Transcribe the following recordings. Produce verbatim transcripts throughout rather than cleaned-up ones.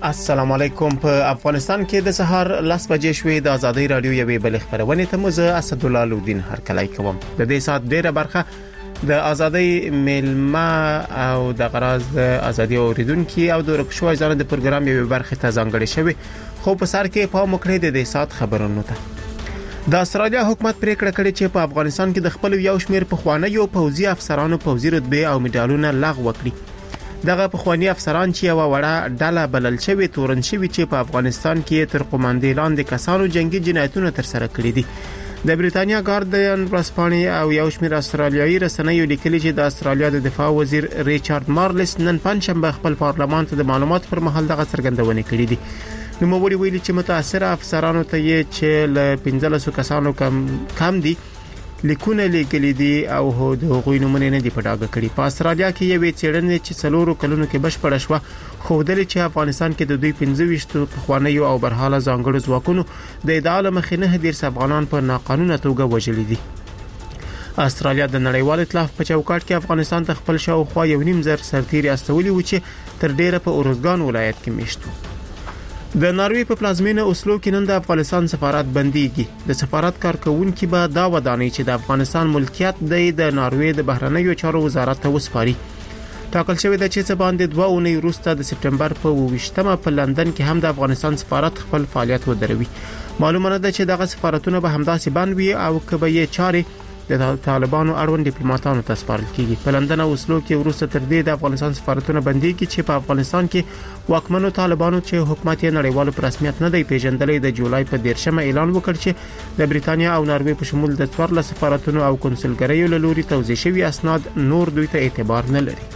السلام علیکم. په افغانستان کې د سهار لس بجې شوې د ازادي رادیو یوې بل خبرونه ته مزه اسد الله لودین هرکلی کوم. د دې سات ډیره برخه د ازادي ملما او د غراز د ازادي اوریدونکو او د رکشو ځان د پروګرام یوې برخه ته ځانګړې شوی، خو په سر کې په مخکړه د دې سات خبرونه ته د استرالیا حکومت پریکړه کړې چې په افغانستان کې د خپل یو شمېر پخوانیو پوځي افسرانو پوځي رتبه او میډالونه لغوه کړي. دغه پخوانی افسران چې یو وړه ډله بلل شوی تورن شوی چې په افغانستان کې تر قوماندې لاندې کسانو جنگي جنایتونه تر سره کړي دي. د بریتانیا ګاردین ورځپاڼې او یو شمېر استرالیایي رسنیو لیکلي چې د استرالیا د دفاع وزیر ریچارډ مارلس نن پنځشنبه خپل پارلمان ته د معلومات پر مهال دغه څرګندونه کړې دي. نو موږ ویلي چې متاثر افسرانو ته یې چې ل پنځلس کسانو کم کم دي لیکونه لیکلي دي او د هغوی نومونه نه دي په ډاګه کړي. په استرالیا کې یوې څېړنې چې څلورو کلونو کې بشپړه شوه ښودلې چې افغانستان کې د دوی پنځه ویشت پخوانیو او برحاله ځانګړو ځواکونو د ادعا له مخې نه دېرش افغانان په ناقانونه توګه وژلي دي. استرالیا د نړیوال ائتلاف په چوکاټ کې افغانستان ته خپل شاوخوا یو نیم زر سرتیري استولي و چې تر ډیره په اورزګان ولایت کې میشت وو. د ناروې په پلازمینه اوسلو کې نن د افغانستان سفارت بنديږي. د سفارت کارکونکو به دا ودانۍ چې د افغانستان ملکیت دی د ناروې د بهرنیو چارو وزارت ته وسپاري. ټاکل شوی دی چې څه باندې دوه اونۍ وروسته د سپټمبر په اوویشتمه په لندن کې هم د افغانستان سفارت خپل فعالیت ودروي. معلومه ده چې دغه سفارتونه به همداسې بند وي او کبه یې چارې د طالبانو اړوند ډیپلوماټانو ته سپارل کیږي. په لندن او اوسلو کې وروسته تر دې د افغانستان سفارتونه بنديږي چې په افغانستان کې واکمنو طالبانو چې حکومت یې نړیوالو په رسمیت نه دی پیژندلې د جولای په دیرشمه اعلان وکړ چې د بریتانیا او ناروې په شمول د څوارلس سفارتونو او کنسولګریو له لوري توزیع شوی اسناد نور دوی ته اعتبار نه لري.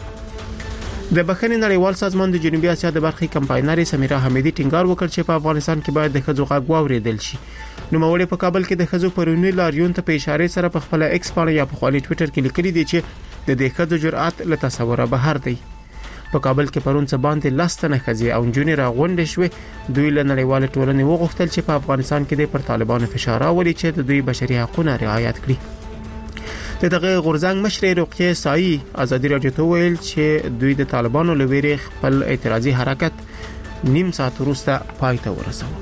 د بخښنې نړیوال سازمان د جنوبي اسیا د برخې کمپاینر سمیرا حمیدی ټینګار وکړ چې په افغانستان کې باید د خځو غږ واوریدل شي. نو موږ په کابل کې د خځو پرونی لاریون ته په اشاره سره په خپل ایکس باندې یا په خپل ټوئیټر کې لیکلي دي چې د دې خځو جرأت له تصوره بهر دی. په کابل کې پرون څه باندې لستنه خځې او جونې راغونډې شوې. دوی له نړیوال ټولنې وغوښتل چې په افغانستان کې د پر طالبانو فشار راوړي چې د دوی بشري حقوقونه رعایت کړي. دغه غورځنګ مشر رقیه سایي ازادي رادیو ته ویل چې دوی د طالبانو لوري خپل اعتراضي حرکت نیم ساعت وروسته پای ته ورساوه.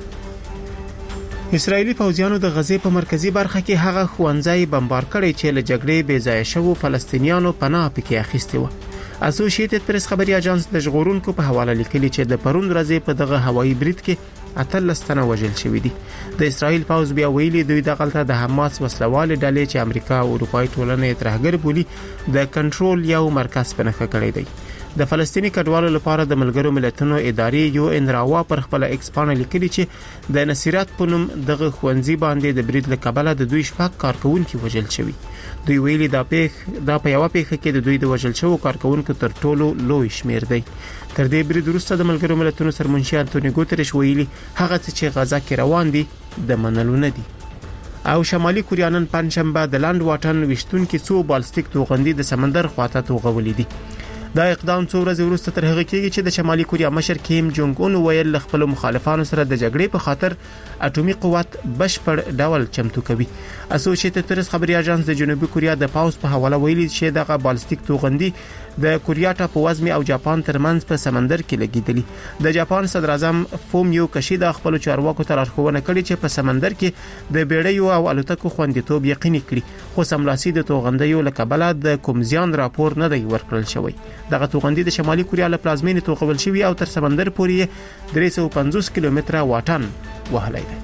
اسرایلی فوجیانو د غزې په مرکزی برخه کې هغه خوانځای بمبار کړی چې له جګړې بې ځای شوو فلسطینیانو پناه پکې اخیسته و. اسوسییټډ پریس خبري اژانس د ژغورونکو په حواله لیکلي چې د پرون ورځې په دغه هوایي برید کې اتلس تنه وژل شوی دي. د اسرایل پوز بیا ویلي دوی دغلطه د حماس وسلوال ډلې چې امریکا او اروپای ټولنې ترهګر بولی د کنټرول یو مرکز په نخښه کړی دی. د فلسطینی کډوالو لپاره د ملګرو ملتونو ادارې یو ان راوا پر خپل ایکس باندې لیکلي چې د نصیرت په نوم دغه خوندزي باندې د برید له کبله د دوی شپږ کارکونکو وژل شوی. دوی ویلي دا پیښ دا په یو پیښه کې د دوی د وژل شوو کارکونکو تر ټولو لوی شمیر دی. تر دې برید وروسته د ملګرو ملتونو سرمنشي انټونیو ګوتریش ویلي هغه چې غزا کې روان دي د منلو نه دي. او شمالي کوریا نن پنځشنبه د لاند واټن وشتونکو څو بالستیک توغندي د سمندر خواته توغولې دي. دا اقدام څو ورځې وروسته تر هغه کېږي چې د شمالي کوریا مشر کیم جونګ اون ویل خپل مخالفانو سره د جګړې په خاطر اټومي قوت بشپړ ډول چمتو کوي. اسوسییټډ پریس خبري اژانس د جنوبي کوریا د پاوز په حواله ویلي چې دغه بالستیک توغندي د کوریا ټاپووزمي او جاپان ترمنځ په سمندر کې لګیدلی. د جاپان صدر اعظم فومیو کشیدا خپل چارواکو ته لارښوونه کړې چې په سمندر کې د بیړیو او الوتکو خوندیتوب یقیني کړي، خو سملاسي د توغندیو له کبله د کوم زیان راپور نه دی ورکړل شوی. دغه توغندي د شمالي کوریا له پلازمینې توغول شوی او تر سمندر پورې درې سوه او پنځوس کیلومتره واټن وهلی دی.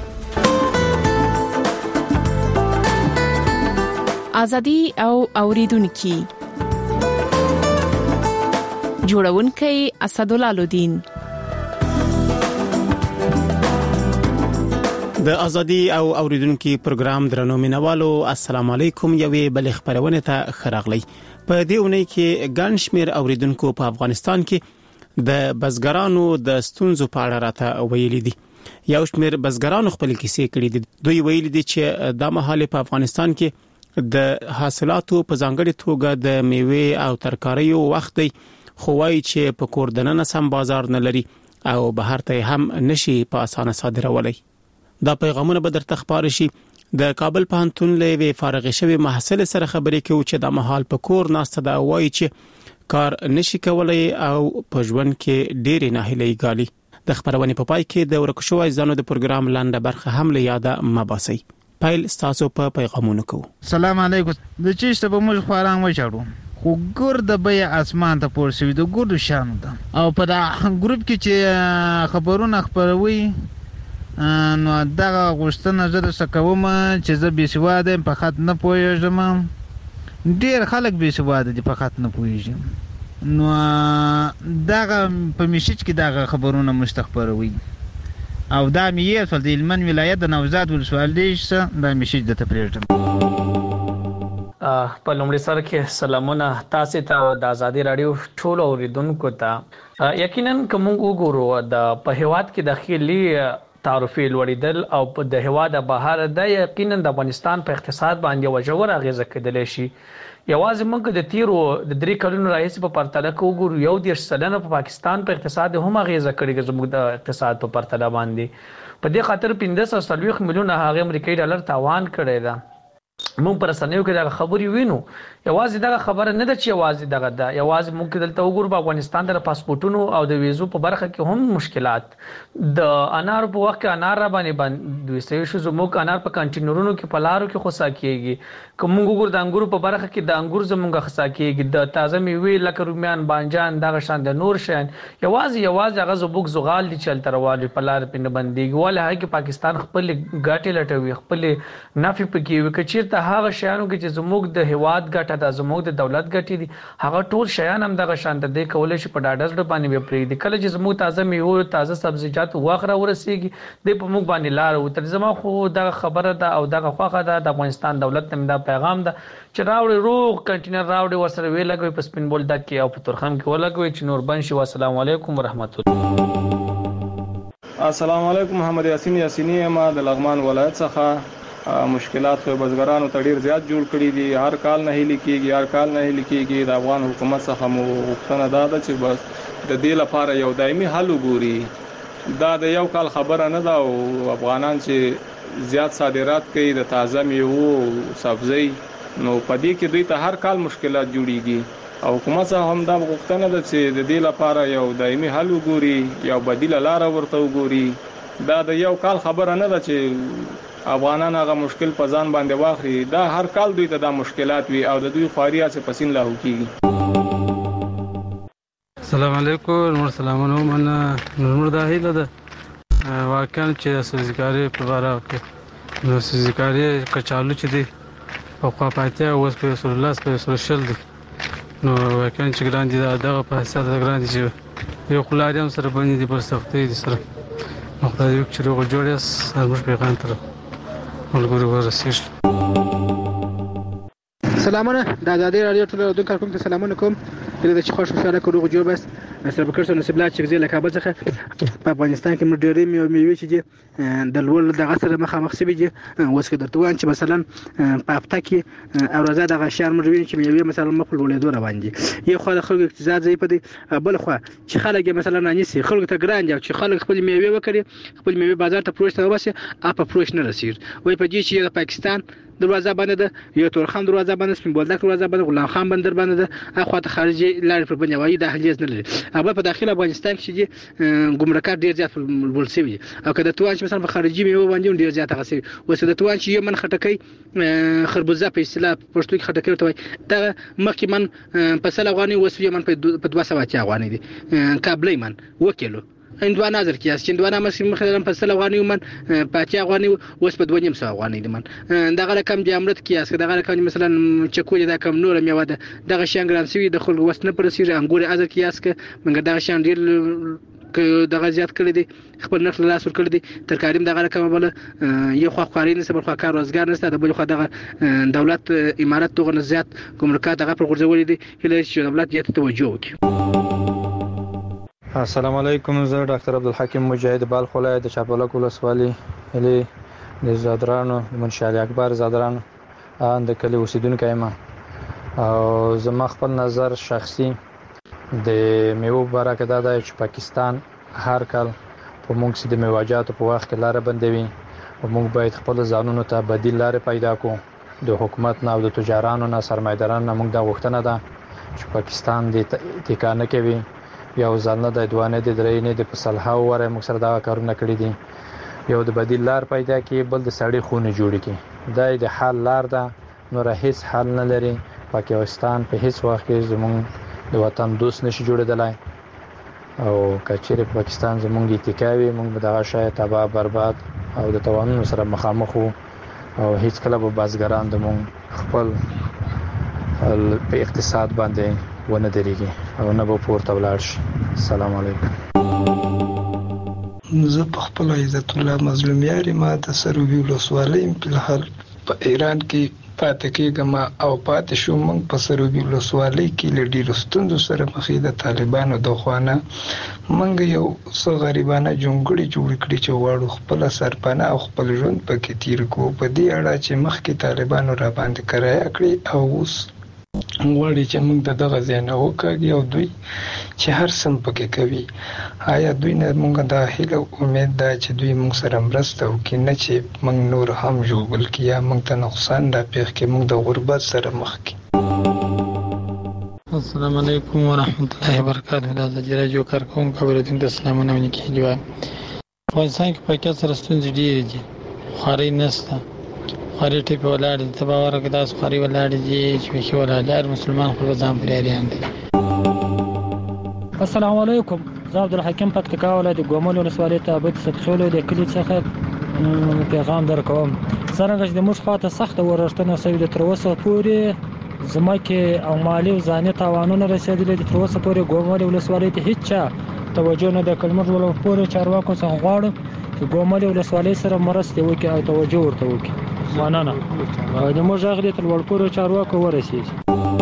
ازادي او اوریدونکو جوړونکي اسد الله لودین. د ازادي او اوریدونکو پروګرام درنو مینوالو السلام علیکم. یوې بل خبرونه ته خراغلی. په دې اونۍ کې ګڼ شمېر اوریدونکو په افغانستان کې د بزګرانو د ستونزو په اړه راته ویلي دي. یو شمېر بزګرانو خپل کیسې کړې دي. دوی ویلي دي چې د مهاله په افغانستان کې د حاصلاتو په ځانګړي توګه د میوه او ترکاریو وخت دی، خو وايي چې په کور دننه سم بازار نه لري او بهر ته هم نشي په اسانه صادرولای. دا پیغامونه به درته خبر شي. د کابل پوهنتون له وی فارغ شوی محصل سره خبرې کوي چې د محل په کور ناسته دا وایي چې کار نشي کولای او په ژوند کې ډېر نه هلي ګالي. د خبرونې په پای کې د ورکو شوی ځانو د پروګرام لاندې برخه هم له یاده مباسي. پایل ستاسو په پیغامونو کو. سلام علیکم. د چیشته په موږ خوران وچاړو. خو ګور د بیا اسمان ته پور شوی د ګور شانو ده. او په دا ګروپ کې چې خبرونه خبروي نو دا غوښتنه زه د سکوم چې زه بي سواده په خاط نه پوهیږم. ډیر خلک بي سواده دي په خاط نه پوهیږم. نو دا په میشج کې دا خبرونه مستخبروي. او دا مې یې د هلمند ولایت د نوزاد ولسوالۍ څخه دا میشج د تپریږم. په لومړي سر کې سلامونه تاسو ته د آزادي رادیو ټول اوریدونکو ته. یقینا کوم وګورو د په هواد کې داخلي تعرفي لوړیدل او په د هواد بهر د یقینا د افغانستان په اقتصاد باندې وجور اغیزه کېدلی شي. یوازې موږ د تیرو د درې کلونو راهیسې په پرتله کې وګورو یو دېرش سلنه په پاکستان په اقتصاد هم اغیزه کړې زموږ د اقتصاد په پرتله باندې. په دې خاطر پنځه سوه څلوېښت میلیونه هغه امریکایي ډالر تاوان کړی ده. موږ پر رسنیو کې دا خبرې وینو. یوازې دا خبره نه ده چې یوازې دغه ده، یوازې موږ دلته وګورو په افغانستان د پاسپورتونو او د ویزو په برخه کې هم مشکلات. د انار په وخت کې انار را باندې باندې دوی سوي شو زموږ انار په کنټینرونو کې په لارو کې خصا کیږي. کوم وګورو د انګورو په برخه کې د انګور زموږ خصا کیږي، د تازه میوې لکه رومیان، بانجان، دغه شان د نور شین یوازې یوازې هغه زبوک زغال دي چې تروالي په لار پنه بنديږي. ولې هغه پاکستان خپل ګاټي لټوي، خپل نافي پکې وکړي ته هغه شیانو کې چې زموږ د هواد ګټه د زموږ د دولت ګټې دي هغه ټول شیان هم دغه شان د کولای شي په ډاډه ځړ باندې وپري دي. کله چې زموږ تازه میوه تازه سبزیجات واخره ورسیږي د په موږ باندې لار او تر زما خو دغه خبره ده او دغه خوخه ده د افغانستان دولت ته دا پیغام ده چې راوړي روغ کنټینر راوړي ورسره وی لګوي په سپین بول دک کې او په تورخم کې ولګوي چې نور بنشي. والسلام علیکم ورحمت الله. السلام علیکم. محمد یاسین یاسینی ما د لغمان ولایت څخه. مشکلات خو بزګرانو ته ډیر زیات جوړ کړي دي. هر کال نه هلي کېږي هر کال نه هلي کېږي. د افغان حکومت څخه مو غوښتنه دا ده چې بس د دې لپاره یو دایمي حل وګوري. دا د یو کال خبره نه ده او افغانان چې زیات صادرات کوي د تازه میوو او سبزی نو په دې کې دوی ته هر کال مشکلات جوړیږي او حکومت څخه هم دا غوښتنه ده چې د دې لپاره یو دایمي حل وګوري، یو بدیل لار ورته وګوري. دا د یو کال خبره نه ده چې افغانان هغه مشکل په ځان باندې واخلي. دا هر کال دوی ته دا مشکلات وي او د دوی خواریه چې پسین لاهو کیږي. السلام علیکم. نور سلامونه من نور داهله ده واقعا چې سوزګاری په اړه کې نو سوزګاری کچالو چې دی په خوا پاتې اوس په رسول الله صلی الله علیه وسلم نو واقعا چې ګران دي دغه په حساب ګران دي چې یو خلاري هم سره باندې پر سختي دي سره مخدای یو چې روغ جوړیس موږ پیغام تر ولګورو ورسېږي. سلامونه د آزادي رادیو ټول اوریدونکو کوم ته سلامونه کوم. د چې خوش خوشاله کړو جوړ بس سره بکرسو نصیب لا چې ځله کابل څخه په افغانستان کې موږ ډېرې میوه میوه چې د لول د غسر مخامخ سوي دي اوس کې درته وان چې مثلا په هفته کې او ورځ د غشار موږ ویني چې میوه مثلا مخ لولې دوه روان دي. یو خو د خلکو اقتصاد ضعیف دي، بل خو چې خلک مثلا نه نسی خلکو ته ګران دي چې خلک خپل میوه وکړي خپل میوه بازار ته پروش ته وباسي اپ پروش نه رسیږي. وای په دې چې د پاکستان دروازه باندې ده یو تورخم دروازه باندې سپین بولدک دروازه باندې غلام خان بندر باندې ده اخو ته خارجي لارې پر باندې وایي داخلي نه لري. هغه په داخله افغانستان کې چې ګمرکات ډیر زیات ولسوي او کله توان چې مثلا په خارجي میوه باندې ډیر زیات غسي وسه د توان چې یو من خټکۍ خربوزه په اصطلاح پښتو کې خټکۍ ته وایي دا مخکې من په سل افغاني وسوي من په دوه سوه افغاني دي کابلې من وکیلو اندوانه نظر کیاس چې اندوانه مسیم مخدم په سل افغاني من پاتې افغاني اوس په دوه نیم سو افغاني دي من دغه رقم د امرت کیاس دغه رقم مثلا چکول دا کم نور میوه ده دغه شانګران سوي د خلک وسنه پر سیر انګور ازر کیاس ک منګ دغه شان ډیر دغه زیات کړی دي خپل نفس لاس ور کړی دي ترکاریم دغه رقم بل یو خو خاري نه سبب خو کار روزګار نشته د بل خو دغه دولت امارات دغه زیات کومرکات دغه پر غورځولې دي هله چې دولت یې توجه وکړي. السلام علیکم. زه ډاکټر عبدالحکیم مجاهد بالخ ولایت د چاپلک ولسوالۍ هلي د زادرانو منشي علي اکبر زادرانو د کلی اوسیدونکی یم او زما خپل نظر شخصي د میوه برکه دا دی چې پاکستان هر کال په موږ سي د میواجاتو په وخت کې لار بندوي او موږ باید خپل ځانونو ته بدیل لار پیدا کړو. د حکومت نه او د تجارانو نه سرمایدارانو نه موږ دا غوښتنه ده چې پاکستان د ټیکانه کوي یو ځل نه د دوه نه د درې نه د په سلهاو وره موږ سره دا کارونه کړی دي. یو د بدیل لار پیدا کی، بل د سړی خونه جوړ کی. دا د حل لار ده، نور هیڅ حل نه لري. پاکستان په هیڅ وخت کې زموږ د وطن دوست نشي جوړېدلای، او کچېره پاکستان زموږ اتکاوي موږ به دغه شای تباہ برباد او د توانونو سره مخامخ وو، او هیڅ کله به بازګران د موږ خپل په اقتصاد باندې ونه درېږي او نه به پورته ولاړ شي. السلام علیکم. زه په خپل عزت الله مظلوم یاري ما د سروبي ولسوالۍ په حال په ایران کې پاتې کېږم او پاتې شوم. موږ په سروبي ولسوالۍ کې له ډېرو ستونزو سره مخې د طالبانو د خوانه موږ یو څه غریبانه جونګړې جوړ کړي چې غواړو خپل سرپناه او خپل ژوند پکې تیر کړو. په دې اړه چې مخکې طالبانو را باندې کرایه کړې او اوس غواړي چې موږ د دغه ځای نه وکاږي او دوی چې هر څه پکې کوي. آیا دوی نه موږ د هیله امید ده چې دوی موږ سره مرسته وکړي، نه چې موږ نور هم ژوبل کړي یا موږ ته نقصان راپېښ کړي، موږ د غربت سره مخ کړي. السلام علیکم ورحمت الله وبرکاته. دا د راډیو کارکونکو اوریدونکو ته سلامونه ونکړي. افغانستان کې پاکستان سره ستونزې ډېرې دي، خاري نشته، خاري ټیپ ولاړ دي. ته باور وکړه داس خاري ولاړ دي چې وشي ولاړ مسلمان خپل ځان پریان دي. السلام علیکم. زه عبدالحکیم پکتیکا ولایت ګومل ولسوالۍ تابعیت صدخیلو د کلي څخه پیغام درکوم. څرنګه چې د موږ خواته سخته ورښتنه شوې ده، تر اوسه پورې ځمکې او مالي او ځاني تاوانونه رسېدلي دي. تر اوسه پورې ګومل ولسوالۍ ته هیڅ چا توجه نه ده کړې. موږ پورې چارواکو څخه غواړو چې ګومل ولسوالۍ سره مرسته وکړي او توجه ورته وکړي. مننه. د موږ غږ دې تر لوړپوړو چارواکو ورسېږي.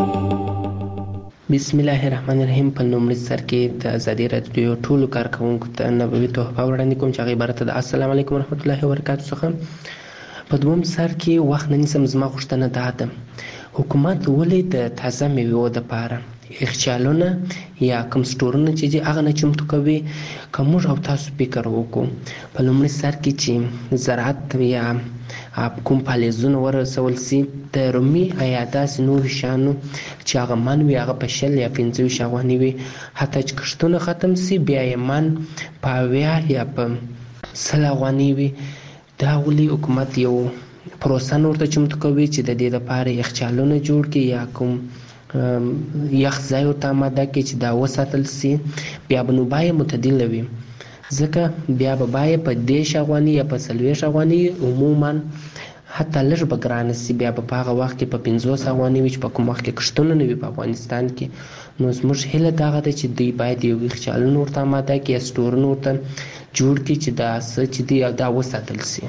بسم الله الرحمن الرحیم. په لومړي سر کې د ازادي راډیو ټولو کارکوونکو ته نبوي تحفه وړاندې کوم چې هغه عبارت ده السلام علیکم ورحمت الله وبرکاته څخه. په دوم سر کې وخت نه نیسم، زما غوښتنه دا ده حکومت ولې د تازه میوو دپاره یخچالونه یا کوم سټورونه چې دي هغه نه چمتو کوي. که موږ او تاسو فکر وکړو په لومړي سر کې چې زراعت یا کوم فعالیتونه ورسول سي د رومي یا داسې نورو شیانو چې هغه من وي هغه په شل یا پنځه ویشت افغانۍ وي، حتی چې کښتونه ختم سي بیا یې من په اویا یا په سل افغانۍ وي. دا ولې حکومت یو پروسه نه ورته چمتو کوي چې د دې لپاره یخچالونه جوړ کړي یا کوم یخ ځای ورته اماده کړي چې دا وساتل سي؟ بیا به نو بیه معتدله وي، ځکه بیا به بیه په دېرش افغانۍ یا په څلوېښت افغانۍ عموما حتی لږ به ګرانه سي. بیا به په هغه وخت کې په پنځوس افغانۍ وي چې په کوم وخت کې کښتونه نه وي په افغانستان کې. نو زموږ هیله دغه ده چې دوی باید یو یخچالونه ورته اماده کړي یا سټورونه ورته جوړ کړي چې دا څه چې دی دا وساتل سي.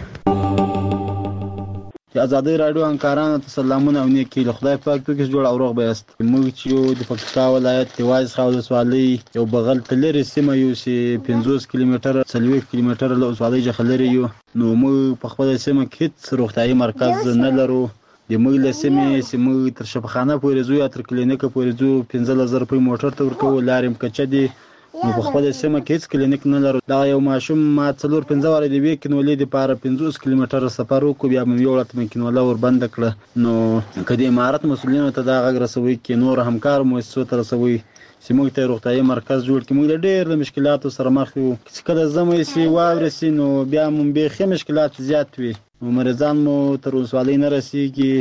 د ازادۍ راډیو همکارانو ته سلامونه او نیکي. له خدای پاک توکې جوړ او روغ به یاست. موږ چې یو د پکتیکا ولایت د وایز څخه ولسوالۍ یو بغل ته لرې سیمه یو چې پنځوس کیلومتره څلوېښت کیلومتره له ولسوالۍ څخه لرې یو، نو موږ په خپله سیمه کې هېڅ روغتیایي مرکز نه لرو. د موږ له سیمې چې موږ تر شفاخانه پورې ځو یا تر کلینیکه پورې ځو پنځلس زره روپۍ موټر ته ورکوو، لارې هم کچه دي. نو په خپله سیمه کې هېڅ کلینیک نه لرو. دغه یو ماشوم ما څلور پنځه واره د یوې کینولې دپاره پنځوس کیلومتره سفر وکړو، بیا به مې یوړه ته مې کینوله وربنده کړه. نو که د امارت مسؤلینو ته دا غږ رسوئ کې نور همکارو مؤسسو ته رسوئ چې موږ ته روغتیایي مرکز جوړ کړي. موږ د ډېر د مشکلاتو سره مخ یو، چې کله ژمی شي واورې شي نو بیا مو بیخي مشکلات زیات وي، نو مریضان مو تر ولسوالۍ نه رسېږي.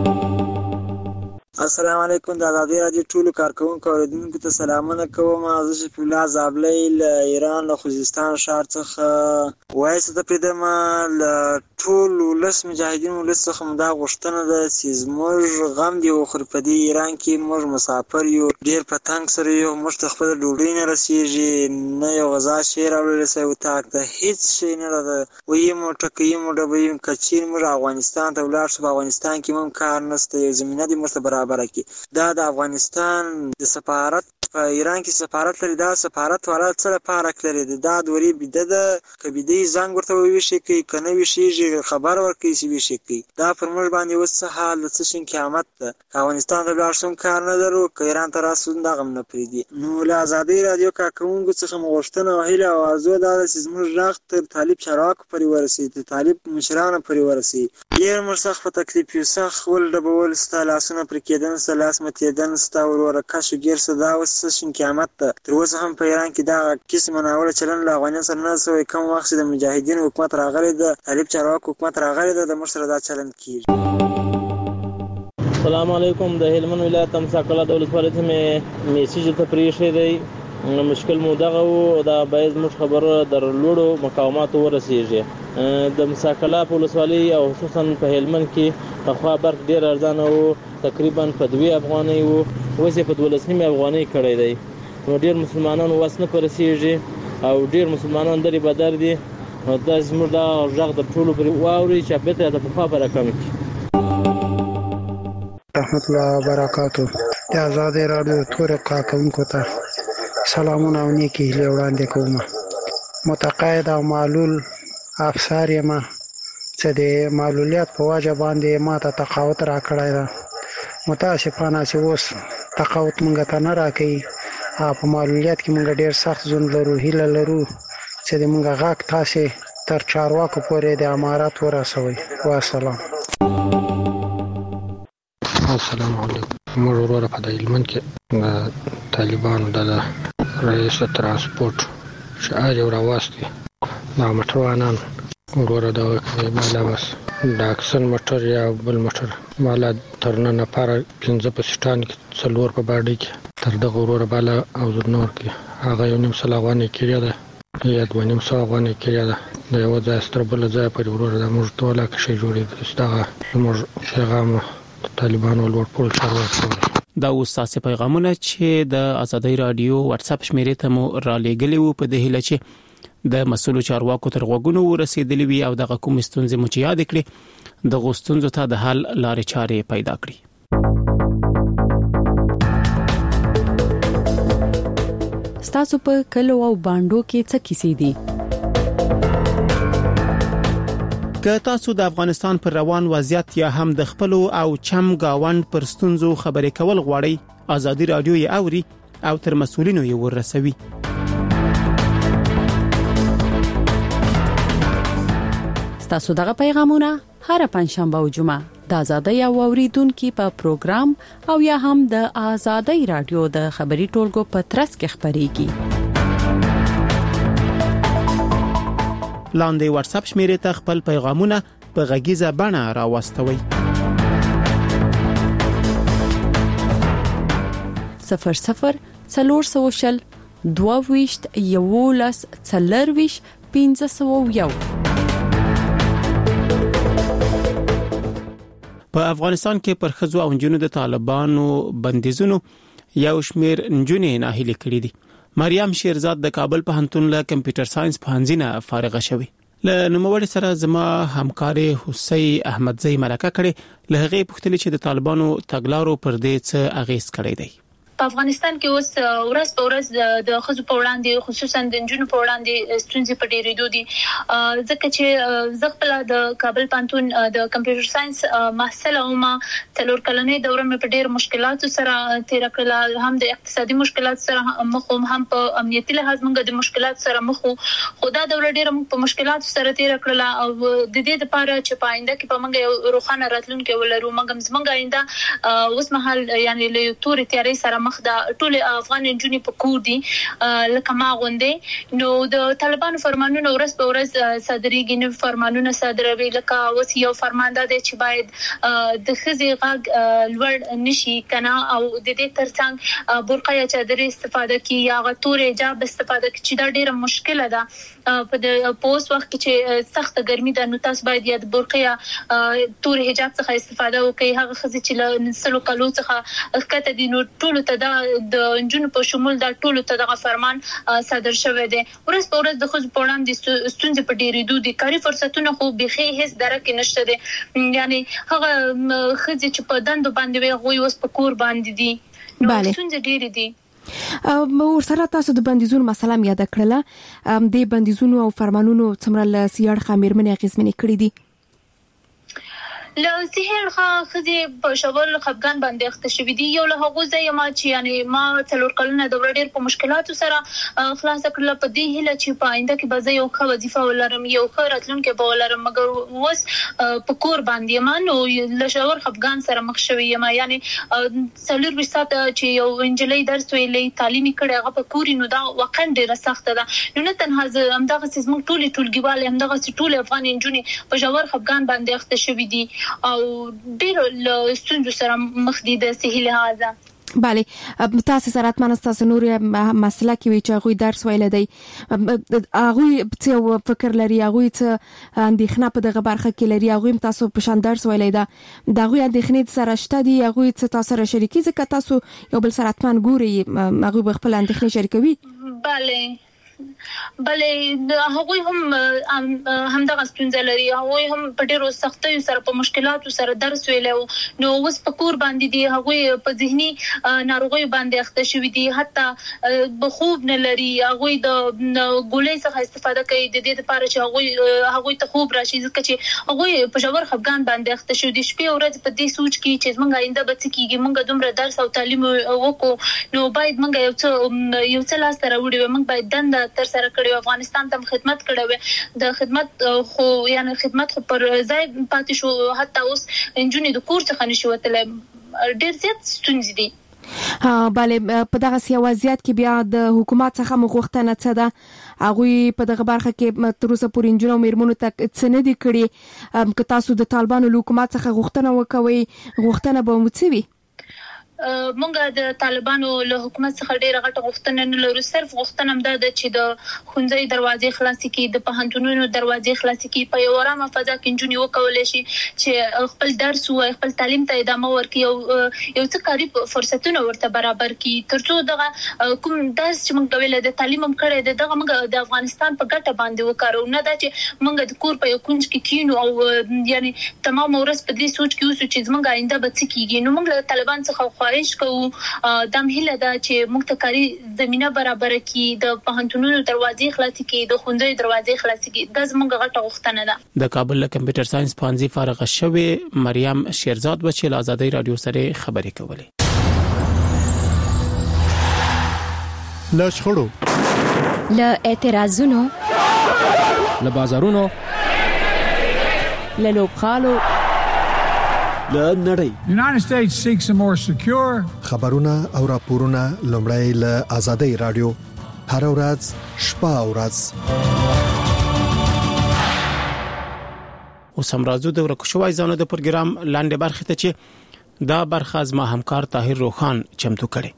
السلام علیکم. د ازادۍ راډیو ټولو کارکوونکو اوریدونکو ته سلامونه کوم. زه شفیع الله زابلی له ایران له خوزستان ښار څخه وایسته ته پرېږدم. له ټول ولس مجاهدین ولس څخه مو دا غوښتنه ده چې زموږ غم دې وخوري. په دې ایران کې موږ مسافر یو، ډېر په تنګ سره یو، موږ ته خپله ډوډۍ نه رسېږي، نه یو غذا شی راوړلی شوی اتاق ته، هېڅ شی نه راته ویي مو ټکوي مو ډبوي. که چېرې موږ افغانستان ته ولاړ شو، په افغانستان کې هم کار نشته، یو زمینه دې موږ ته برابر کی. دا د افغانستان د سفارت په ایران کې سفارت لري، دا سفارت والا څه لپاره لري؟ دا دورې بیده ده، که بیده یې زنګ ورته وویشي کوي، که نه ویشېږي خبر ورکوي چې ویشي کوي. دا پر موږ باندې اوس څه حال د څه شین قیامت ده. که افغانستان ته ولاړ شو کار نه لرو، که ایران ته راسو دغه هم نه پرېږدي. نو له ازادۍ راډیو کارکوونکو څخه مو غوښتنه او هیله او ارزو دا ده چې زموږ غږ تر طالب چارواکو پورې ورسوي، تر طالب مشرانو پورې ورسوي. ډېر موږ سخت په تکلیف یو، سخت ول ډبول ستا، لاسونه پرې کېدن ستا، لاس ماتېدن ستا، وروره کش و ګیر ستا. دا اوس څه شین قیامت ته تر اوسه هم په ایران کې دا قسم ناوړه چلن له افغانانو سره نه سوی. کوم وخت د مجاهدین حکومت راغلی د طالب چارواکو حکومت راغلی د موږ سره دا چلن کیږي. السلام علیکم. د هلمند ولایت تمساقلا د ولسوالۍ ته میسیج ته پریښی دی. مشکل مو دغه و دا باید موږ خبره در لوړو مقاماتو ورسیږي. د مساقلا په ولسوالۍ او خصوصا په هلمند کې پخوا برق ډیر ارزانه و، تقریبا په دوه افغانۍ و، اوس یې په دولس نیمه افغانۍ کړی دی. نو ډیر مسلمانان واس نه پرسیږي او ډیر مسلمانان درې بدر دي. دا زموږ دا غږ د ټولو پر واوري چې به د پخوا پر رقم کې رحمت الله وبرکاتو. د آزادۍ رادیو تور کارکونکو ته سلامونه او نیکی هیلې وړاندې کوم. متقاعد او معلول افسر یم چې د معلولیت په وجه باندې ماته تقاعد راکړی ده. متاسفانه چې اوس تقاعد مونږ ته نه راکوي او په معلولیت کې مونږ ډېر سخت ژوند لرو. هیله لرو چې د مونږ غږ تاسې تر چارواکو پورې د امارات ورسوئ. والسلام. السلام علیکم. موږ وروره په د هلمند کې طالبانو د رئیس ترانسپورت شعار یو راواستي دا موټروانان وروره د مالا بس د اکسن موټر یا بل موټر مالا تر نن لپاره پنځه په سټان کې څلور په باډي کې تر دغه وروره بالا او نور کې هغه یو نیم سل افغانۍ کړی ده یا دوه نیم سل افغانۍ کړی ده. د یو ځای ستر بل ځای پورې وروره د موږ ټوله کښې جوړېږي. دغه زموږ پیغام طالبانو لوړ پوړ چارواکي. دا اوس تاسو پیغامونه چې د آزادۍ رادیو واتس اپ شمیرې ته مو را لېږلي وو په دې هیله چې د مسؤلو چارواکو تر غوږونو ورسېدلي وي او دغه کوم ستونزې مو چې یاد کړي دغه ستونزو ته د حل لارې چارې پیدا کړي. ستاسو په کلو او باندو کې څه کیسې دي؟ که تاسو د افغانستان پر روان وضعیت یا هم د خپل او چم گاوند پر ستونزو خبرې کول غواړئ، آزادي رادیو یې اوري او تر مسؤلینو یې ورسوي. تاسو دغه پیغامونه هر پنځشنبه او جمعه د آزادۍ او اوریدونکو په پروګرام او یا هم د آزادۍ رادیو د خبري ټولګو په ترڅ کې خبريږي. لاندې واتس اپ شمیرې ته خپل پیغامونه په غږیزه بڼه راوستوي. صفر صفر څلور سوشل دوه ویشت یولس څلور ویشت پنځه سوه یو. په افغانستان کې پر ښځو او نجونو د طالبانو بندیزونو یو شمیر نجونې ناهیلې کړې دي. مریم شیرزاد د کابل پوهنتون له کمپیوټر ساينس پوهنځي نه فارغه شوې. له نوموړي سره زما همکاري حسین احمدزی مرکه کړې. له هغې پوښتنې چې د طالبانو تګلارو پر دې څه اغیز کړی دی. په افغانستان کې اوس ورځ په ورځ د خزو په وړاندې خصوصا د جنونو په وړاندې ستونزې په ډېرېدو دي، ځکه چې زه خپل د کابل پوهنتون د کمپیوټر ساينس محصله وم. څلور کلنې دوره مې په ډېر مشکلاتو سره تیر کړله، هم د اقتصادي مشکلاتو سره مخ وم، هم په امنیتي لحاظ موږ د مشکلاتو سره مخ وو. خو دا دوره ډېر موږ په مشکلاتو سره تیر کړله او د دې لپاره چې په آینده کې په موږ یو روښانه راتلونکی ولرو. موږ زموږ آینده اوس مهال یعنی له تورې تیارې سره د ټول افغان جنونی په کور دي لکه ما غوندې. نو د طالبانو فرمانونه ورځ په ورځ صادرېږي، نو فرمانونه صادروي. لکه اوس یو فرمان دا دی چې باید د ښځې غږ لوړ نشي کنه او د دې ترڅنګ برقه یا چادر استفاده کی یا غتور حجاب استفاده کی چې دا ډیره مشکله ده په د پوس وخت چې سخت ګرمي ده. نو تاسو باید یا د برقه یا تور حجاب څخه استفاده وکړئ. هغه ښځې چې له نسلو کلو څخه ښکته دي نو ټول ته دا د انجن په شمول دا ټول ته دغه فرمان صادر شوی دی. ورځ په ورځ د خځو په وړاندې ستونزې په ډېرېدو دي. کاري فرصتونه خو بيخي هیڅ درکه نشته دي، یعنی هغه خځې چې په دندو باندې وي غوي اوس په کور باندې دي. نو ستونزې ډېرې دي. ور سره تاسو د بندیزونو مسله مې یاد کړله. د بندیزونو او فرمانونو څومره له سیاړ خامیرمنې اغیزمنې کړې دي؟ له سهل خزي په شغل خفغان باندې اخته شوې دي یو له هغه ځای ما چې یعنی ما څلور کلونه د ډېر په مشکلاتو سره خلاص کړل په دې هله چې په آینده کې به زه یو ښه وظیفه ولرم یو ښه راتلونکی به ولرم مګر اوس په کور باندې ما نو له شغل خفغان سره مخ شوې یم یعنی څلور بیس ساعت چې یو انجلۍ درس ویلې تعلیمي کړي هغه په کور نو دا واقعا ډېره سخته ده نو نه تنها همدغه سیسمو ټولې ټولګیواله همدغه ټول افغان انجونې په جوړ خفغان باندې اخته شوې دي او ډېر له ستونزو سره مخ دي د صحي لحاظه. بله تاسو سره اتمنه تاسو نور مسله کې وی چې غوي درس ویل دی هغه څه فکر لري هغه څه اندېښنه په دغه برخه کې لري هغه تاسو په شان درس ویل دی دا هغه اندېښنې سره شته دي هغه څه تاسو سره شریکي ځکه تاسو یو بل سره اتمن ګوري هغه خپل اندېښنې شریکوي. بله بلې هغوی هم همدغه ستونزه لري هغوی هم په ډېرو سختیو سره په مشکلاتو سره درس ویلی نو اوس په کور باندې دي هغوی په ذهني ناروغیو باندې اخته شوي دي حتی به خوب نه لري هغوی د ګولۍ څخه استفاده کوي د دې لپاره چې هغوی هغوی ته خوب راشي ځکه چې هغوی په ژور خفګان باندې اخته شوي دي شپې او ورځې په دې سوچ کې چې زموږ آینده به څه کېږي موږ دومره درس او تعلیم وکړو نو باید موږ یو څه یو څه لاسته راوړي وي موږ باید دنده تر سره کړی افغانستان ته خدمت کړی وي د خدمت خو یعنی خدمت خو پر ځای پاتې شو حتی اوس انجونې د کور څخه نشي وتلی ډېر زیات ستونزې دي. ها bale په دغه سیاوازیات کې بیا د حکومت څخه مغوښتنه څه ده هغه په دغه برخه کې تر اوسه پورې انجونو میرمنو ته څه نه دي کړی که تاسو د طالبانو حکومت څخه غوښتنه وکوي غوښتنه به مو څه وي؟ مونږ د طالبانو له حکومت څخه ډېره غټه غوښتنه نه لرو صرف غوښتنه هم ده چې د ښوونځي دروازې خلاصې کړي د پوهنتونونو دروازې خلاصې کړي په یو ارامه فضا کې نجونې وکولی شي چې خپل درس ووایي خپل تعلیم ته ادامه ورکړي او یو څه کاري فرصتونه ورته برابر کړي تر څو دغه کوم درس چې موږ ویلی د تعلیم هم کړی دی دغه موږ د افغانستان په ګټه باندې وکاروو نه دا چې موږ د کور په یو کونج کې کینو او یعنی تمامه ورځ په دې سوچ کې اوسو چې زموږ آینده به څه کېږي نو موږ له طالبان څخه خواهش کوو دم هله دا چې موږ ته کاري زمينه برابر کړي د پوهنتونونو دروازې خلاصې کړي د ښوونځیو دروازې خلاصې کړي د زموږ غټه غوښتنه ده. د کابل کمپیوټر ساينس پوهنځي فارغ شوی مریم شیرزاد بچی له آزادۍ رادیو سره خبرې کولې. له شخړو له اعتراضونو له بازارونو له لوبخالو له نړۍ United States seeks a more secure خبرونه او راپورونه لومړی له آزادۍ رادیو هر ورځ شپه او ورځ اوس هم راځو د ورکشوای ځانو د پروګرام لاندې برخه ته چې دا برخه از ما همکار طاهر روخان چمتو کړي.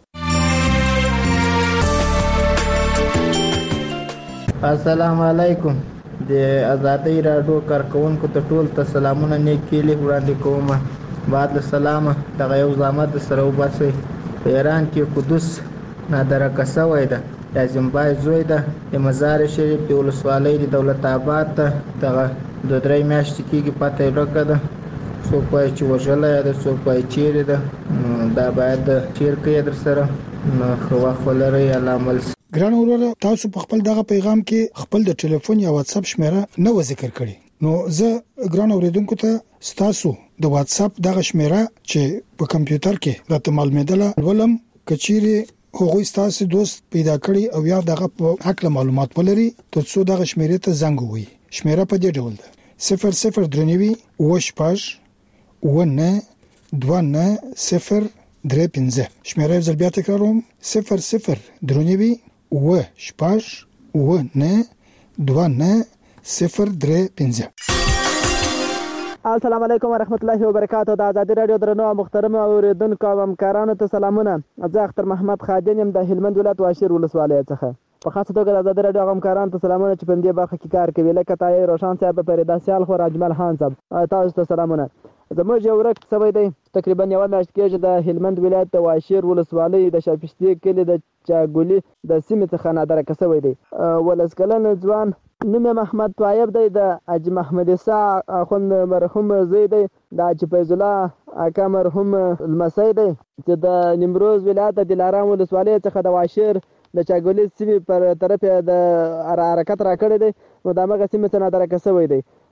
السلام علیکم د آزادۍ رادیو کارکونکو ته ټول ته سلامونه نیکی له وړاندې کوم بعد السلام دغه یو زحمت سره وباسي په ایران کې قدس نادره شوی ده د زمبای زوی ده د مزار شریف د ولسوالۍ د دولت آباد ته دغه د درې میاشتې کېږي پته ورکړه ده څوک وایي چې وژلې ده څوک وایي چیرې ده دا باید چیر کې در سره نو خو خلری علامل ګران وروره تاسو په خپل دغه پیغام کې خپل د ټلیفون یا واتس اپ شمیره نه و ذکر کړی نو زه ګران اوریدونکو ته ستاسو د واتس اپ دغه شمیره چې په کمپیوټر کې راته معلومېدله ولم کچيري هغوی ستاسو دوست پیدا کړی او یا دغه په حق معلومات ولري ترڅو دغه شمیره ته زنګ ووي شمیره په دې ډول ده صفر صفر درنوي وش پاش ونه دوه صفر درې پنځه شمیره زل بیا تکراروم صفر صفر درنوي وش پاش ونه دوه صفر درې پنځه. السلام علیکم ورحمت الله وبرکاته د آزادۍ رادیو درنو محترم اوریدونکو او همکارانو ته سلامونه. زه اختر محمد خادم یم د هلمند ولایت واشیر ولسوالۍ څخه په خاصه توګه د آزادۍ رادیو همکارانو ته سلامونه چې په دې برخه کې کار کوي لکه تای روشن صاحب پیدا سیال خو راجمل خان صاحب تاسو ته سلامونه. زموږ یو ورک سوي دی تقریبا یو میاشت کې د هلمند ولایت د واشیر ولسوالۍ د شاپشتي کلی د چاګولي د سیمې څخه نادره کسوي دی ولسکلن ځوان نوم محمد طایب دی د اج محمد عیسی خوند مرحوم زوی دی د اج فیض الله اکا مرحوم المسی دی چې د نیمروز ولایت د دلارام ولسوالۍ څخه د واشیر د چاګولي سیمې پر طرف د حرکت را کړی دی نو دغه سیمې څخه نادره کسوي دی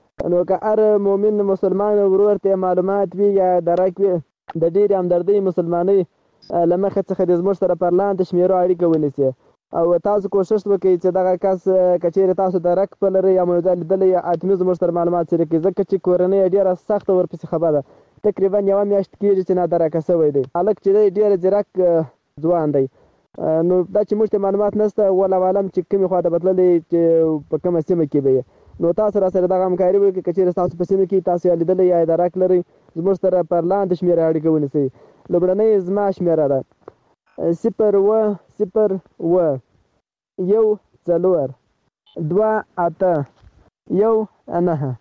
نو که هر مؤمن مسلمان ورور ته معلومات وي یا درک وي د ډېرې همدردۍ مسلمانۍ له مخې څخه د زموږ سره پر لاندې شمېرو اړیکه ونیسي او تاسو کوشش وکړئ چې دغه کس که چیرې تاسو درک په لرئ یا موجوده لیدلی یا حتمي زموږ سره معلومات شریک کړئ ځکه چې کورنۍ ډېره سخته ورپسې خبره ده. تقریبا یوه میاشت کېږي چې نادرکه شوی دی. هلک چې دی ډېر ځیرک ځوان دی. نو دا چې موږ ته معلومات نشته والله عالم چې کومې خوا ته بدللی چې په کومه سیمه کې به نو تاسو را سره دغه همکاري وکړئ. که چېرې تاسو په سیمه کې تاسو یا لیدلی یا درک لرئ زموږ سره پر لاندې شمېره اړیکه ونیسئ. لومړنۍ زما شمېره ده صفر اووه صفر اووه یو څلور دوه اته یو نهه.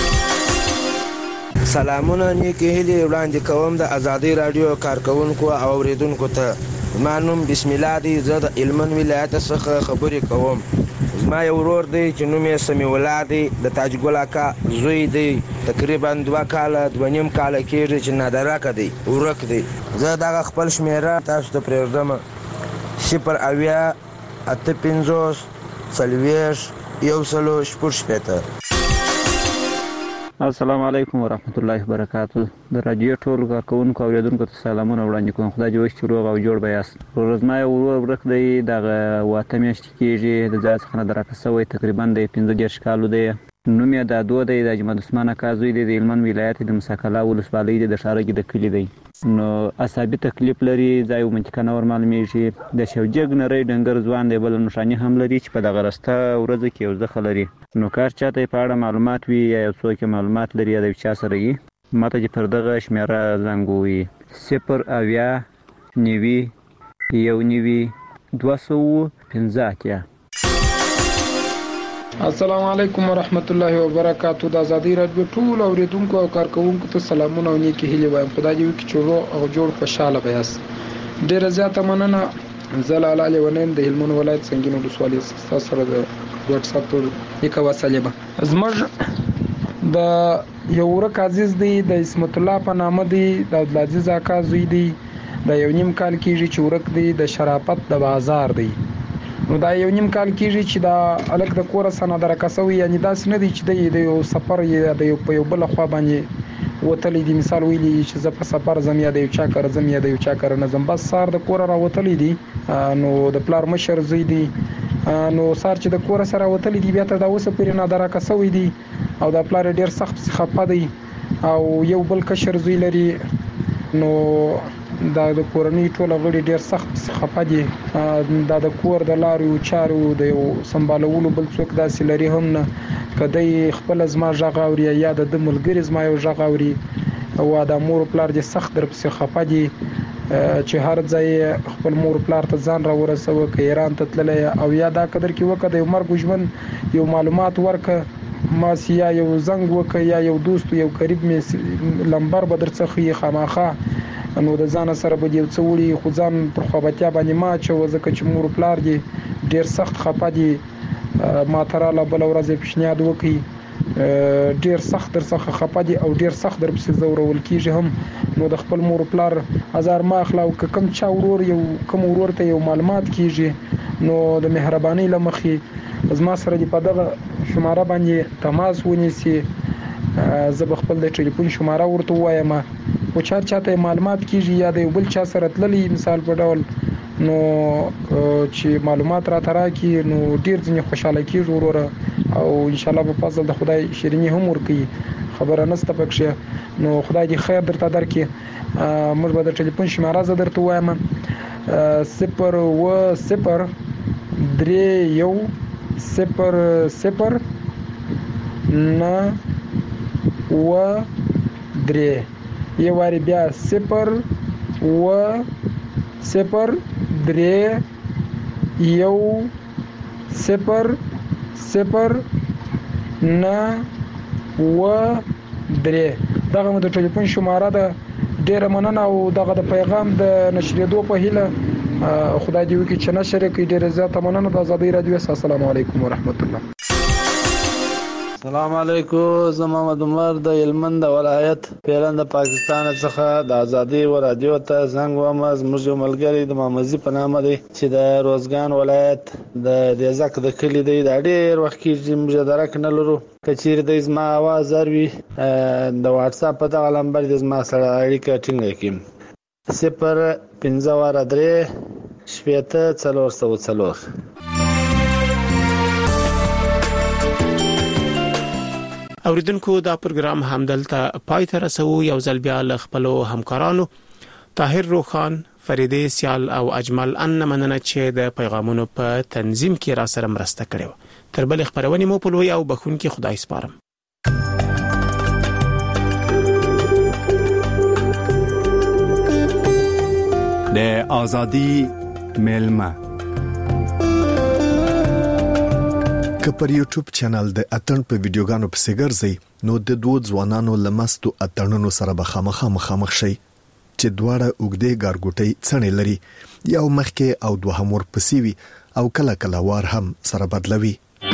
سلامونه نیکې هیلې وړاندې کوم د ازادۍ راډیو کارکوونکو او اورېدونکو ته. زما نوم بسم الله دی. زه د هلمند ولایت څخه خبرې کوم. زما یو ورور دی چې نوم یې سمیع الله دی، د تاج ګل اکا زوی دی. تقریبا دوه کاله دوه نیم کاله کېږي چې نادرکه دی، ورک دی. زه دغه خپل شمېره تاسو ته پرېږدم: صفر اویا اته پنځوس څلوېښت یو سلو شپږ شپېته. السلام علیکم ورحمت الله وبرکاتو. د راډیو ټولو کارکوونکو او اوریدونکو ته سلامونه وړاندې کوم. خدای دې وکړي چې روغ او جوړ به یاست. ورځ ما یو ورور ورک دی، دغه اته میاشتې کېږي د ځای څخه نادرکه شوی، تقریبا د پنځه دېرش کالو دی. نوم یې دادو دی، د اجمل عثمان اکا زوی دی، د هلمند ولایت د مساکلا ولسوالۍ دی، د ښارګي د کلي دی. نو اعصابي تکلیف لري، ځای و منطقه نه ورمعلومېږي. د شوجګ نری ډنګر ځوان دی، بله نښاني هم لري چې په دغه رسته ورځو کې یو زخه لري. نو کار چاته یې په اړه معلومات وي یا یو څوک یې معلومات لري یا د یو چا سره وي، ماته چې پر دغه شمېره زنګ ووهي: صفر اویا نوي یو نوي دوه سوه پنځه اتیا. السلام علیکم ورحمت الله وبرکاتو. د ازادۍ راډیو ټول اوریدونکو او کارکوونکو ته سلامونه او نیکې هیلې وایم. خدای دې وکړي چې روغ او جوړ خوشحاله به یاست. ډېره زیاته مننه. زه لالا لیونیم د هلمند ولایت سنګین ولسوالۍ ستاسو سره د واتساپ پر نیکه وصلې به. زموږ د یو ورک عزیز دی، د اسمت الله په نامه دی، د عبدالعزیز اکا زوی دی، د یو نیم کال کېږي چې ورک دی، د شرافت د بازار دی. نو دا یو نیم کال کېږي چې دا هلک د کوره څخه نادرکه شوی، یعنې داسې نه دی چې دی د یو سفر یا د یو په یو بله خوا باندې وتلی دی. مثال ویلی چې زه په سفر ځم یا د یو چا کره ځم یا د یو چا کره نه ځم، بس سهار د کوره راوتلی دی. نو د پلار مشر زوی دی، نو سهار چې د کوره سره راوتلی دی بیا تر دا اوسه پورې نادرکه شوی دی او دا پلار ډېر سخت خفه دی او یو بل کشر زوی لري. نو دا د کورنۍ ټوله غړي ډېر سخت خفه دي. دا د کور د لارو چارو د یو سمبالولو بل څوک داسې لري هم نه، که دی خپله زما غږ اوري یا د ده ملګري زما یو غږ اوري. او دا مور پلار دې سخت درپسې خفه دي چې هر ځای خپل مور پلار ته ځان را ورسوه، که ایران ته تللی او یا دا قدر کې وکړه د یو مرګ ژوند یو معلومات ورکړه ماسې یا یو زنګ وکړه یا یو دوست یو قریب مې لمبر به در څخه یې خامخا. نو د ځان سره به یو څه وړي خو ځان پر خوابتیا باندې ما اچوه ځکه چې مور پلار دې ډېر سخت خفه دي. ما ته راله بله ورځ یې پیشنهاد وکړي، ډېر سخت در څخه خفه دي او ډېر سخت در پسې ځورول کېږي هم. نو د خپل مور پلار ازار ما اخله او که کوم چا ورور یو کوم ورور ته یو معلومات کېږي نو د مهربانۍ له مخې زما سره دې په دغه شماره باندې تماس ونیسي. زه به خپل د ټلیفون شماره ورته ووایم، خو چا چاته معلومات کېږي یا د یو بل چا سره تللی مثال په ډول نو چې معلومات راته راکړي نو ډېر ځینې خوشحاله کېږي وروره او انشاءالله په فضل د خدای شیریني هم ورکوي، خبره نشته پکښې. نو خدای دې خیر درته درکړي. موږ به د ټلیفون شماره زه درته ووایم: صفر اووه صفر درې یو صفر صفر نه اووه درې. یو وارې بیا صفر اووه صفر درې یو صفر صفر نه اووه درې. دغه مو د ټلیفون شماره ده. ډېره مننه او دغه د پیغام د نشرېدو په هیله خدای دې وکړي چې نشر یې کړي. ډېره زیاته مننه. د ازادۍ راډیو. السلام علیکم ورحمت الله. السلام علیکم. زه محمد عمر د هلمند ولایت پیران د پاکستان څخه د ازادي و رادیو ته زنګ وم. زموږ یو ملګری د مامزي په نامه دی چې د روزګان ولایت د دیزک د کلی دی. دا ډېر وخت کې موږ درک نه لرو. کچیر د زما आवाज اروي د واتس اپ په دغه نمبر د زما سره اړیکه ټینګه کړم. صفر پنځه واره درې شپېته څلور سوه څلور. اوریدونکو دا پروګرام همدلته پای ته رسو. یو ځل بیا له خپلو همکارانو طاهر روخان، فریده سیال او اجمل ان مننه چې د پیغامونو په تنظیم کې را سره مرسته کړې. تر بل خبرونه مو په لوی او بخون کې خدای سپارم. د ازادي ملما که پر یوټیوب چینل د اتن په ویډیوګانو په سیګرځي نو د دوه ځوانانو لمستو اتنونو سره به خامخا مخامخ شي چې دواړه اوګدې ګارګوټي څنې لري، یو مخکې او دوهم ور پسې وي او کله کله وار هم سره بدلوي.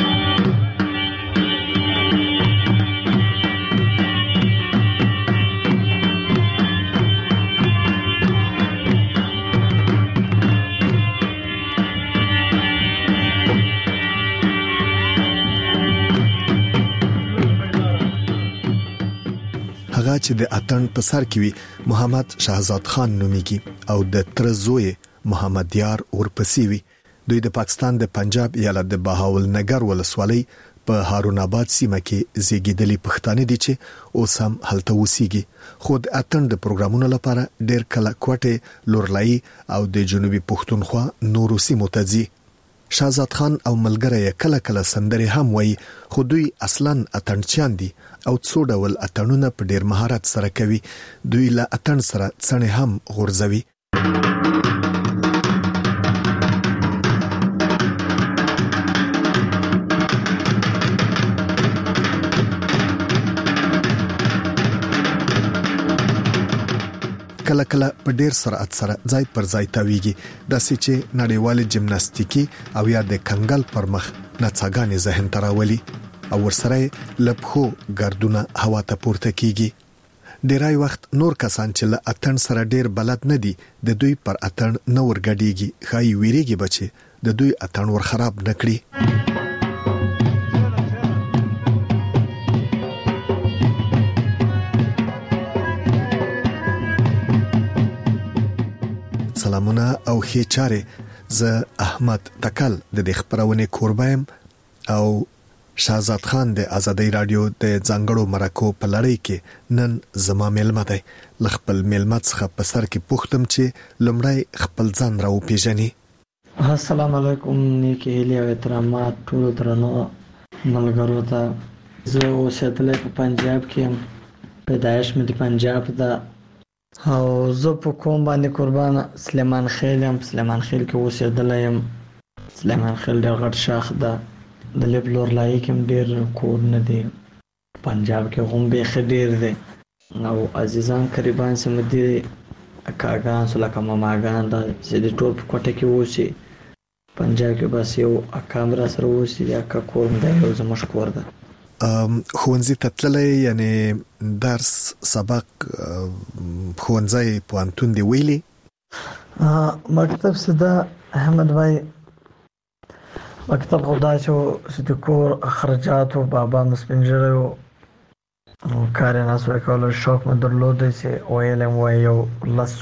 هغه چې د اتن په سر کې وي محمد شهزاد خان نوميږي او د تر زوی محمد یار ورپسې وي. دوی د پاکستان د پنجاب ایالت د بهاول نګر ولسوالۍ په هارون آباد سیمه کې زیږیدلي پښتانه دي چې اوس هم هلته اوسېږي. خو د اتن د پروګرامونو لپاره ډېر کله کوټه لورلای او د جنوبي پښتونخوا نورو سیمو ته ځي. شهزاد خان او ملګری کله کله سندري هم وایي، خو دوی اصلاً اتنچیان دي او څو ډول اتنونه په ډیر مهارت سره کوي. دوی له اتن سره څنګه هم غورځوي. کله کله په ډیر سرعت سره ځای پر ځای تاویږي، داسې چې نړیوال جمناستیکي او یا د کنګل پر مخ نڅاګانې ذهن تراولي او ورسره لپخو ګردونه هوا ته پورته کیږي. ډیرای وخت نور کسان چې له اتن سره ډیر بلد نه دي د دوی پر اتن نور غډيږي، خای ویریږي بچي د دوی اتن ور خراب نکړي. سلامونه او ښه چاره. زه احمد تکل د دې خبرونه کوربایم او شهزاد خان د ازادي رادیو د ځنګړو مرکو په لړۍ کې نن زما ملمه دی. لخپل ملمه څخه په سر کې پوښتم چې لمړی خپل ځان راو پیژني. السلام علیکم. نیکی هیله او احترامات ټول درنو ملګرو ته. زه اوسېدل په پنجاب کې، پیدایش مې د پنجاب ده او زه په کوم باندې قربان سلیمان خیل یم. سلیمان خیل کې اوسېدل یم. سلیمان خیل ډېر غټ شاخ ده. د لیب لورلای کې ډېر کور نه دی. پنجاب کې هم بیخي ډېر دی او عزیزان قریبان سم دي اکاګان سو لکه ماماګان دا چې د ټول په کوټه کې اوسي. پنجاب کې بس یو اکام را سره اوسي یا کا کور دی یو زموږ کور ده. خوونځي ته تللی یعنی درس سبق خوونځي پوهنتون دی ویلي؟ مکتب سده احمد بھائی مکتب خدا چې د کور اخراجات او بابا مسپنجره او کار نه سوی کولو شوق مې درلود چې ویلم وای یو لس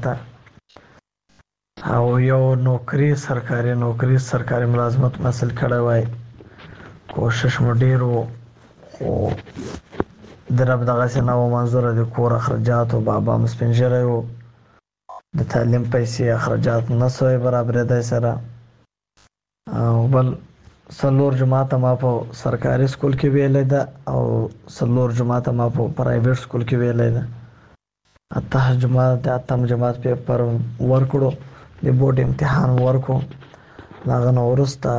جماعته او یو نوکری سرکاري نوکری سرکاري ملازمت حاصل کړی وای. کوشش مې ډیر وو خو درب دغه سينه و منظور د کور اخراجات او بابا مسپنجره او د تعلیم پیسې اخراجات نه سوی برابر دی سره. او بل سلور جماعت ما په سرکاري سکول کې ویلې ده او سلور جماعت ما په پرایویټ سکول کې ویلې ده. اته جماعت د اتم جماعت پیپر ورکړو، د بورډ امتحان ورکو. هغه نو ورسته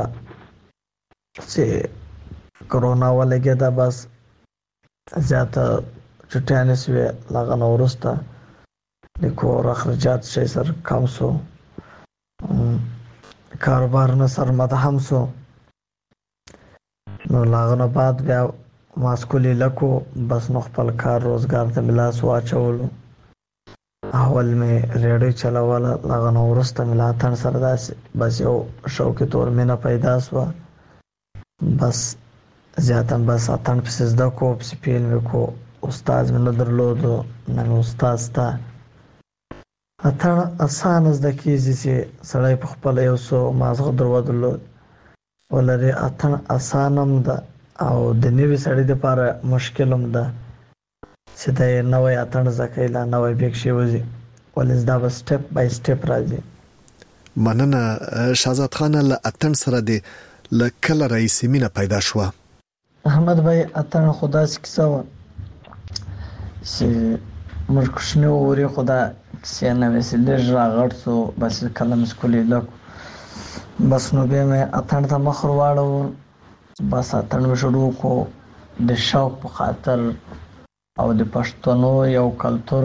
چې کرونا ولګي دا بس زیاته چټیانې سوې. هغه نو ورسته د کور اخراجات شي سر کم سو، کاروبار نه سر مدهم سو. نو لاغه نه بعد بیا ماسکولي لکو بس نو خپل کار روزګار ته ملاس واچولو. اول مې ریډیو چلوله، هغه نه وروسته مې له اتڼ سره داسې بس یو شوقي طور مینه پیدا شوه. بس زیاتا بس اتڼ پسې زده کو، پسې پیل مې کو. استاد مې نه درلودو، نه مې استاد شته. اتڼ اسانه زده کېږي چې سړی په خپله یو څو مازغه درلودلو ولري. اتڼ اسانه هم ده او د نوي سړي دپاره مشکل هم ده چې دی نوی اتڼ زده کوي، لا نوی بیکشي وځي، ولې دا به سټپ بای سټپ راځي. مننه شهزاد خانه. له اتڼ سره د له کله راهیسې مینه پیدا شوه؟ احمد بھائی اتڼ خو داسې کیسه وه چې موږ کوچني وورې خو دا کیسې نه وې چې لږ راغټ سو، بس کله مې سکولې لک بس نو بیا مې اتڼ ته مخ ور واړو. بس اتڼ مې شروع کو د شوق په خاطر او د پښتنو یو کلتور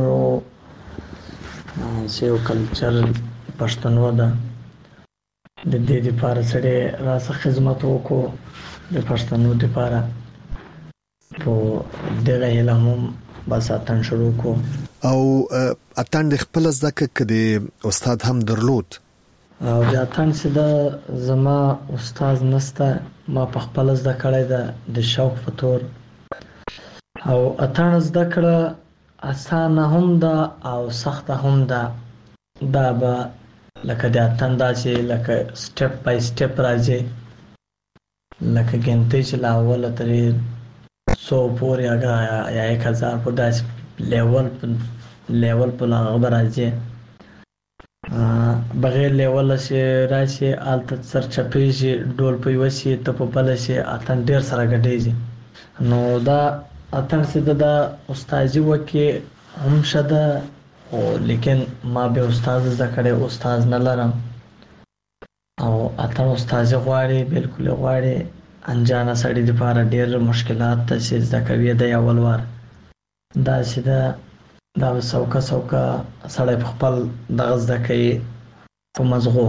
چې یو کلچر پښتنو ده، د دې دپاره سړی راڅه خدمت وکړو د پښتنو دپاره. په دغه هیله هم بس اتڼ شروع کو. او اتڼ د خپل زده کړه کې د استاد هم درلود؟ او د اتڼ چې ده زما استاد نسته، ما په خپل زده کړی ده د شوق په طور. او اتڼ زده کړه اسانه هم ده او سخته هم ده. دا به لکه د اتڼ داسې لکه سټپ بای سټپ راځي، لکه ګنتۍ چې له اوله ترې څو پورې یا یک هزار پورې داسې لیول لیول په هغه به راځي. بغیر لیوله چې راشي هلته سرچپېږي، ډول په یوه شي ته په بله شي، اتڼ ډېر سره ګډېږي. نو دا اتڼ چې ده دا استازي وکړي هم ښه ده، خو لیکن ما بیا استاد زده کړی، استاد نه لرم. او اتڼ استازي غواړي، بلکل یې غواړي. انجانه سړي دپاره ډېر مشکلات ته چې زده کوي دی اول وار داسې ده، دا به څوکه څوکه سړی په خپل دغه زده کوي په مزغو.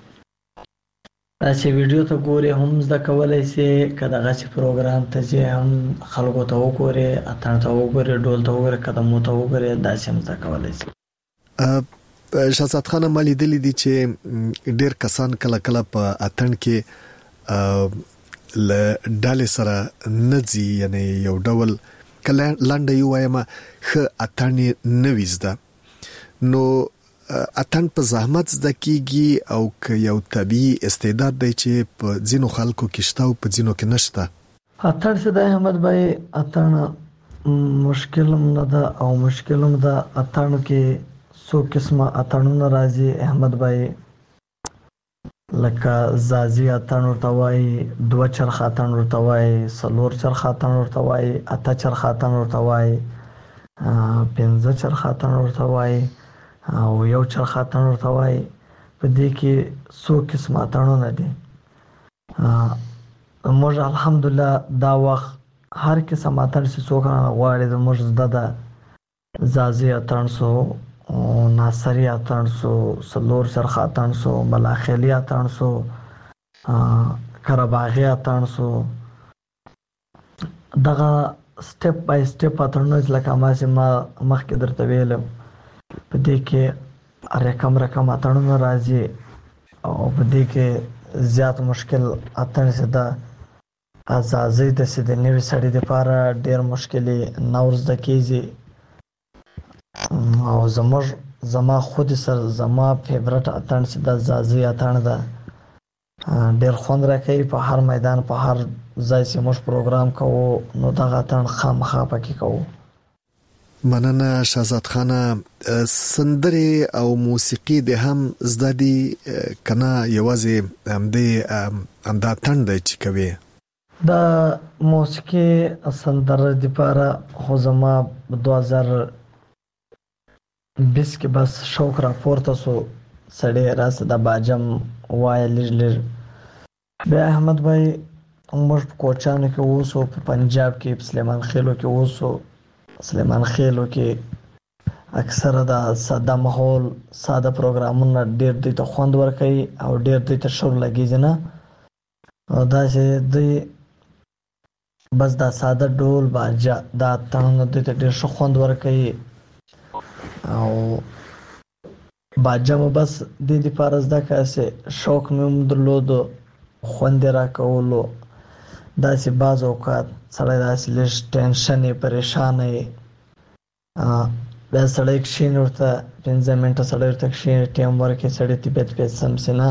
دا چې ویډیو ته ګورې هم زده کولی سي، که دغسې پروګرام ته ځې هم خلکو ته وګورې، اتڼ ته وګورې، ډول ته وګورې، قدمو ته وګورې، داسې هم زده کولی سي. شهزاد خانه ما لیدلی دي چې ډېر کسان کله کله په اتڼ کې له ډلې سره نه ځي، یعنې یو ډول کله لنډه یې ووایم ښه اتڼ یې نه وي زده. نو اتڼ په زحمت زده کېږي او که یو طبیعي استعداد دی چې په ځینو خلکو کې شته او په ځینو کې نشته؟ اتڼ چې دی احمد بھائی، اتڼ مشکل هم نه ده او مشکل هم ده. اتڼ کې څو قسمه اتڼونه راځي احمد بھائی، لکه زازي اتڼ ورته وایي، دوه چرخ اتڼ ورته وایي، څلور چرخ اتڼ ورته وایي، اته چرخ اتڼ ورته وایي، پنځه چرخ اتڼ ورته وایي او یو چرخ اتڼ ورته وایي. په دې کې څو قسمه اتڼونه دي. موږ الحمدلله دا وخت هر قسم اتڼ چې څوک رانه غواړي زموږ زده ده. زازي اتڼ سو، ناصري اتڼ سو، څلور چرخ اتڼ سو، بلاخیلي اتڼ سو، کرباغي اتڼ سو. دغه سټپ بای سټپ اتڼونه لکه ما چې ما مخکې درته ویلم، په دې کې رقم رقم اتڼونه راځي او په دې کې زیات مشکل اتڼ چې ده ازازي ده چې د نوي سړي دپاره ډېر مشکلې نه ور زده کېږي. او زموږ زما خود سره زما فیورټ اتڼ چې د زازي اتڼ ده، ډېر خوند راکوي. په هر میدان په هر ځای چې موږ پروګرام کوو نو دغه اتڼ خامخا پکې کوو. مننه شهزاد خانه. سندرې او موسیقي د هم زده دي کنه یوازې همدې همدا اتڼ دی چې کوي؟ د موسیقي سندره دپاره خو زما دوه زره بیس کې بس شوق راپورته سو، سړی راسه د باجم وایه لږ لږ. بیا احمد بھائی موږ په کوچانو کې اوسو، په پنجاب کې په سلیمان خیلو کې اوسو. سلیمان خیلو کې اکثره د ساده ماحول ساده پروګرامونه ډېر دوی ته خوند ورکوي او ډېر دوی ته شور لګېږي نه. او دا چې دوی بس دا ساده ډول باجه دا تنه د ډېر ښه خوند ورکوي او باجه مو بس د دې لپاره زده کاسه شوق مې هم درلودو خوند راکولو داسې بعض اوقات سړی داسې لږ ټینشن یې پریشان یې بیا سړی کښېني ورته پنځه منټه سړی ورته کښېني ټیم ورکړي سړی طبیعت بیا سم شي نه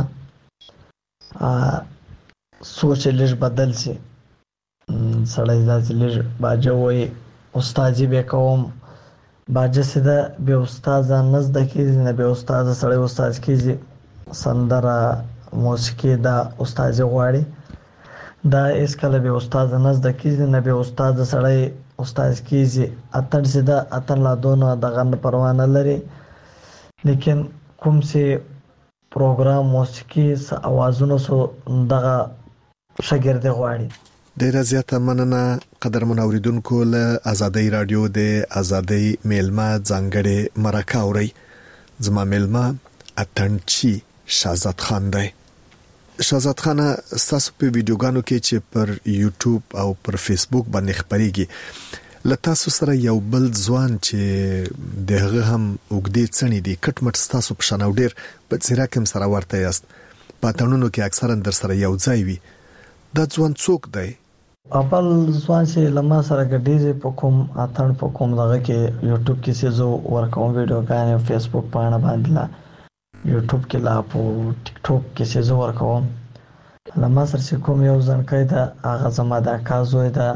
سوچ یې لږ بدل شي سړی داسې لږ باجه وایي استادي به کوم باجه چې ده بې استاده نه زده کېږي نه بې استاده سړی استاد کېږي سندره موسیقي دا استادي غواړي دا هېڅکله بې استاده نه زده کېږي نه بې استاده سړی استاد کېږي اتڼ چې ده اتڼ لا دونه دغه نه پروا نه لري لیکن کوم چې پروګرام موسیقي څه اوازونه سو دغه شاګردي غواړي. ډیره زیاته مننه قدرمن اوریدونکو له آزادۍ رادیو د آزادۍ میلمه ځانګړې مرکه اوري زما میلمه اتنچی شهزاد خان دی. شهزاد خان تاسو په ویډیوګانو کې چې پر یوټیوب او پر فیسبوک باندې خبريږي له تاسو سره یو بل ځوان چې دغه هم وګړي څنې دي کټمټ تاسو په شان ډیر په څیرا کوم سره ورته یاست پاتونو کې اکثرا در سره یو ځای وي دا ځوان څوک دی؟ اول ځوان چې لمه سره ګډیږي په کوم اتن په کوم دغه کې یوټیوب کې چې زه ورکوم ویډیوګانې فیسبوک باندې باندې لا یوټیوب کې لا په ټیک ټاک کې چې زه ورکوم لمه سره چې کوم یو ځان کیدا هغه زما د کازوې دا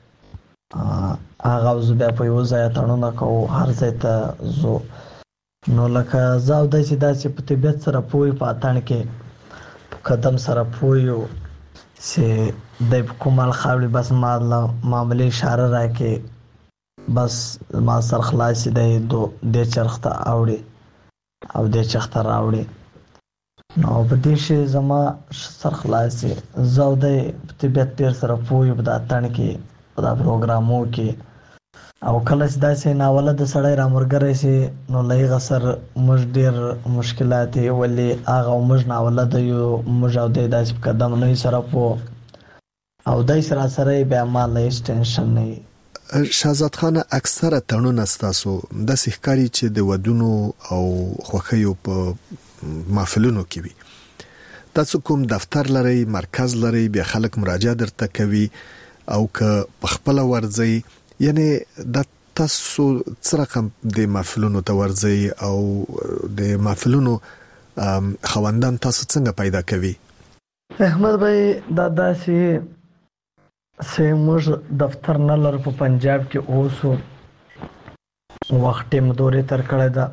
هغه زه بیا په یو ځای اتنونه کوم هر ځای ته زه نو لکه زاو د چې داسې په طبیعت سره پوي په اتن کې قدم سره پوي چې د کومال خاوري بس ما معاملې اشاره راکې بس ما سر خلاص دی دو د چرخته اوړي او د چرخته راوړي نو په دې شي زما سر خلاص زو د طبيعت ډیر سره پوي په اتن کې په دا پروګرامو کې او کله چې داسې ناوله د سړی رامرګره شي نو لای غسر مش ډیر مشکلات ولې هغه مش ناوله د یو مش او د داسې قدم نه سره پو او دای سره سره به ما لایس ټینشن نه. شهزاد خان اکثره تړون استاسو د سحکاري چې د ودونو او خوخیو په محفلونو کې وي تاسو کوم دفتر لري مرکز لري به خلک مراجعه درته کوي او که په خپل ورځي یعنی د تاسو څرقم د محفلونو ته ورځي او د محفلونو خوندان تاسو څنګه پیدا کوي؟ احمد بھائی دا داسې سیموز دفتر نه لر په پنجاب کې اوسو وخت ټیم دورې تر کړه دا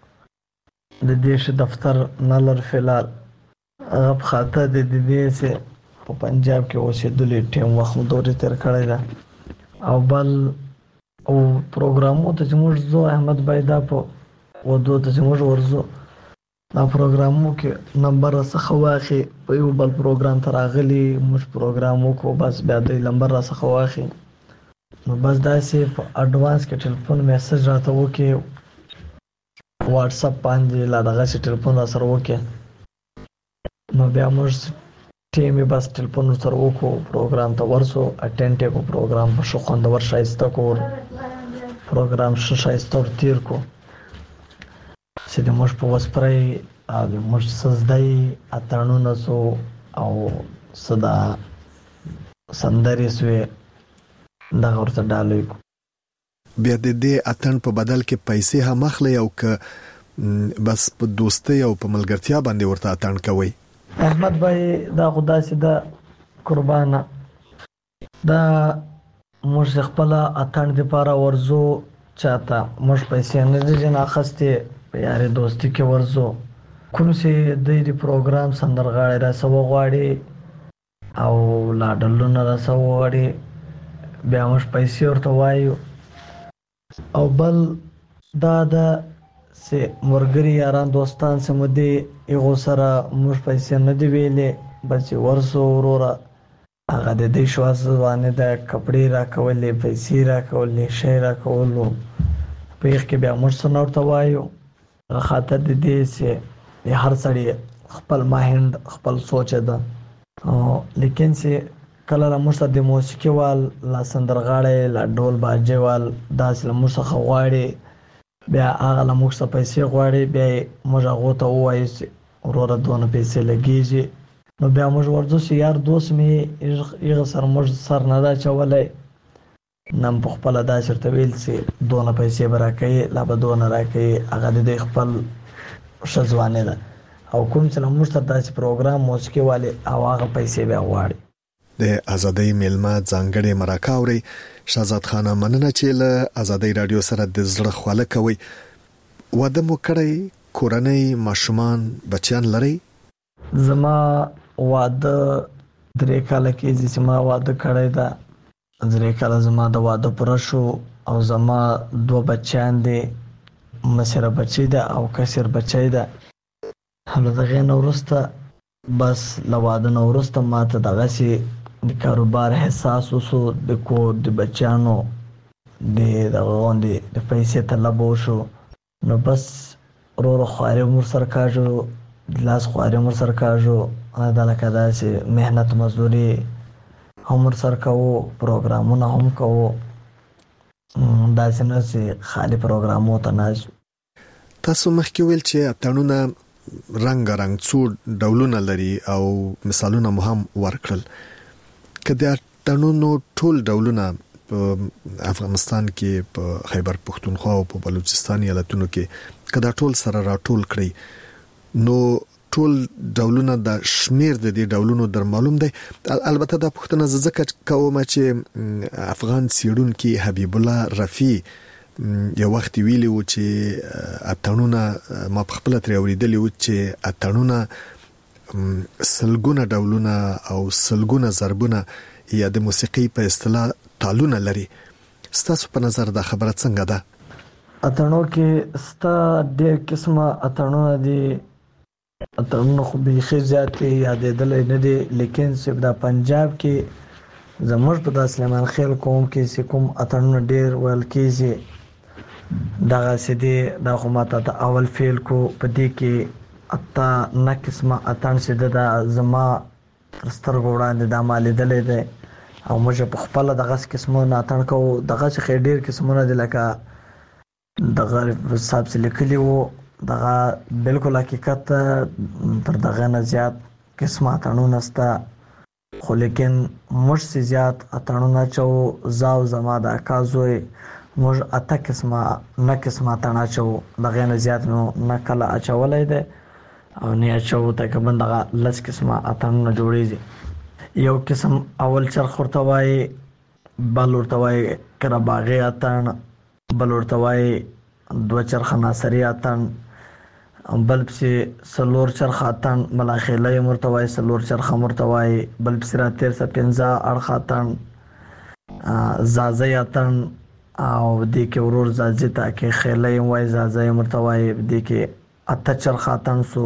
د دیش دفتر نه لر فلال غب خاطه د دې سه په پنجاب کې اوسې د ټیم وخت دورې تر کړه دا او بل او پروګرامو ته موږ زو احمد بھائی دا په ودو ته موږ ورزو دا پروګرامو کې نمبر څخه واخی په یو بل پروګرام تر اغلی موږ پروګرامو کو بس بیا د نمبر څخه واخی نو بس دا سي په اډوانس کې ټلیفون میسج راته وکي واتس اپ باندې لا دغه ټلیفون سره وکي نو بیا موږ ټیم بس ټلیفون سره وکړو پروګرام ته ورسو اټینډ کو پروګرام په شو خوندور شایسته کو پروګرام شو شایسته تیر کو چې د موږ په وسپرای او د موږ سزدای اترانونه سو او صدا سندري سوې دا ورته ډالوي بیا د دې اتن په بدل کې پیسې هم اخلي او که بس په دوستي او په ملګرتیا باندې ورته اتن کوي؟ احمد بھائی دا خدا سي دا قربانه دا موږ خپل اتن د پاره ورزو چاته موږ پیسې نه دي جن اخسته په یاري دوستي کې ورزو کوم سي د دې پروګرام سندرغاړي را سو غواړي او لاډلونه را سو غواړي بیا موږ پیسې ورته وایو او بل دا دا سي مرګري یاران دوستان سمدي یو سره موږ پیسې نه دی ویلې بس ورسو ورورا هغه د دې شواز باندې د کپڑے را کولې پیسې را کولې شی را کولو په یخ کې بیا موږ سره ورته وایو خاطر د دې سي هر سړی خپل ماهند خپل سوچ ده او لیکن سي کله له موږ څخه د موسیقي وال لا سندرغاړی لا ډول باجې وال داسې له موږ څخه غواړي بیا هغه له موږ څخه پیسې غواړي بیا موږ هغو ته ووایو چې وروره دونه پیسې لګېږي نو بیا موږ ورځو چې یار دوست مې هغه سره موږ سر نه ده اچولی نن په خپله داسې ورته ویل چې دونه پیسې به راکوي لا به دونه راکوي هغه د دوی خپل ښه ځواني ده او کوم چې له موږ ته داسې پروګرام موسیقي والي او هغه پیسې بیا غواړي د ازادۍ میلمه ځانګړې مرکه اوري. شهزاد خان مننه چې له ازادۍ رادیو سره د زړه خواله کوي. واده مو کړی کورنۍ ماشومان بچیان لري؟ زما واده درې کاله کېږي چې ما واده کړی ده. درې کاله زما د واده پوره شو او زما دوه بچیان دي مشره بچی ده او کشر بچی ده. له دغې نه وروسته بس له واده نه وروسته ما ته دغسې د کاروبار احساس وشو د کور د بچیانو د دغه غوندې د پیسې طلب وشو نو بس ورو ورو خواري هم ورسره کاږو د لاس خواري هم ورسره کاږو دا لکه داسې محنت مزدوري هم ورسره کوو پروګرامونه هم کوو داسې نه چې خالي پروګرامو ته ناست. تاسو مخکې ویل چې اتڼونه رنګ رنګ څو ډولونه لري او مثالونه مو هم ورکړل. که د اتڼونو ټول ډولونه په افغانستان کې په خیبر پښتونخوا او په بلوچستان ایالتونو کې که دا ټول سره راټول کړئ نو ټول ډولونه د شمیر د دې ډولونو در معلوم دی؟ البته دا پوښتنه زه ځکه کوم چې افغان څېړونکي حبیب الله رفیع یو وخت ویلي و چې اتڼونه ما په خپله ترې اورېدلي و چې اتڼونه سلګونه ډولونه او سلګونه ضربونه یا د موسیقي په اصطلاح تالونه لري. ستاسو په نظر دا خبره څنګه ده؟ اتڼو کې ستا ډېر قسمه اتڼونه دي. اتڼونه خو بیخي زیاتې یادېدلی نه دي لیکن صرف دا پنجاب کې زموږ په دا سلیمان خیل قوم کې چې کوم اتڼونه ډېر ویل کېږي دغسې دي. دا خو ما ته د اول فیل کو په دې کې اته نه قسمه اتڼ چې ده دا زما تر سترګو وړاندې دا ما لیدلی دی او موږ په خپله دغسې قسمونه اتڼ کوو. دغسې خو ډېر قسمونه دي لکه دغه صاحب چې لیکلي وو دغه بالکل حقیقت تر دغه نه زیات قسمه اتڼونه شته خو لیکن موږ چې زیات اتڼونه اچوو زه او زما د اکا زوی موږ اته قسمه نه قسمه اتڼ اچوو. دغې نه زیات مو نه کله اچولی دی او نه اچوو. تقریبا دغه لس قسمه اتڼونه جوړېږي. یو قسم اول چرخ ورته وایي بل ورته وایي قرهباغي اتڼ بل ورته وایي دوه چرخه ناصري اتڼ بل پسې څلور چرخه اتڼ ملاخیلی هم ورته وایي څلور چرخه هم ورته وایي بل پسې راتېر څه پنځه اړخه اتڼ زازی اتڼ او دې کې ورور زازي ته کې خیلی هم وایي زازی هم ورته وایي. دې کې اته چرخه اتڼ سو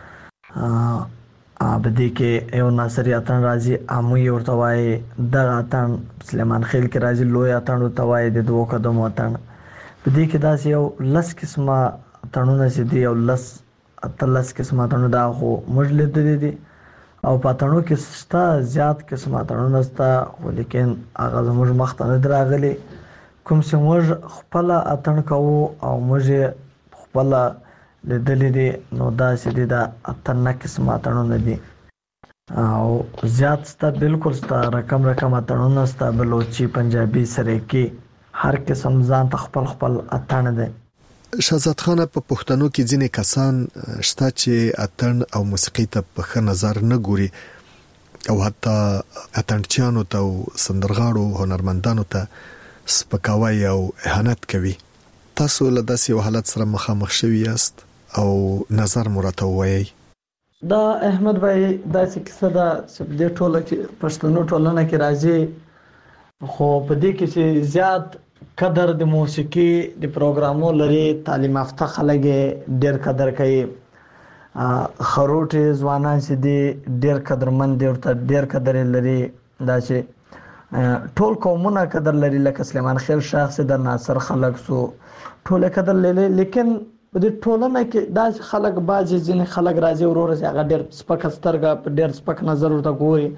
په دې کې یو ناصري اتڼ راځي اموی ورته وایي. دغه اتڼ سلیمان خیل کې راځي لوی اتڼ ورته وایي د دوو قدمو اتڼ. په دې کې داسې یو لس قسمه اتڼونه چې دي یو لس اتلس قسمه اتڼونه دا خو موږ لیدلي دي او په اتڼو کې شته زیات قسمه اتڼونه شته خو لیکن هغه زموږ مخ ته نه دي راغلي. کوم چې موږ خپله اتڼ کوو او موږ یې خپله لیدلي دي نو داسې دي دا اته نه قسمه اتڼونه دي او زیات شته بالکل شته رقم رقم اتڼونه شته بلوچي پنجابي سرایکي هر قسم ځان ته خپل خپل اتڼ دی. شهزاد خان په پښتنو کې ځینې کسان شته چې اتڼ او موسیقي ته په ښه نظر نه ګوري او حتی اتڼچیانو ته او سندرغاړو هنرمندانو ته سپکاوی او اهانت کوي. تاسو له داسې یو حالت سره مخامخ شوي یاست او نظر مو راته ووایئ؟ دا احمد بھائی داسې کیسه ده چې په دې ټوله کې پښتنو ټولنه کې راځي خو په دې کې چې زیات قدر د موسیقي د پروګرامو لري تعلیم یافته خلک ډېر قدر کوي. خروټې ځوانان چې دي ډېر قدرمند دي ورته ډېر قدر لري. دا چې ټول قومونه قدر لري لکه سلیمان خیل شخص د ناصر خلک سو ټول قدر لري لیکن په دې ټولنه کې داسې خلک بعضې ځینې خلک راځي ورور چې هغه ډېر سپکه سترګه په ډېر سپک نظر ورته ګوري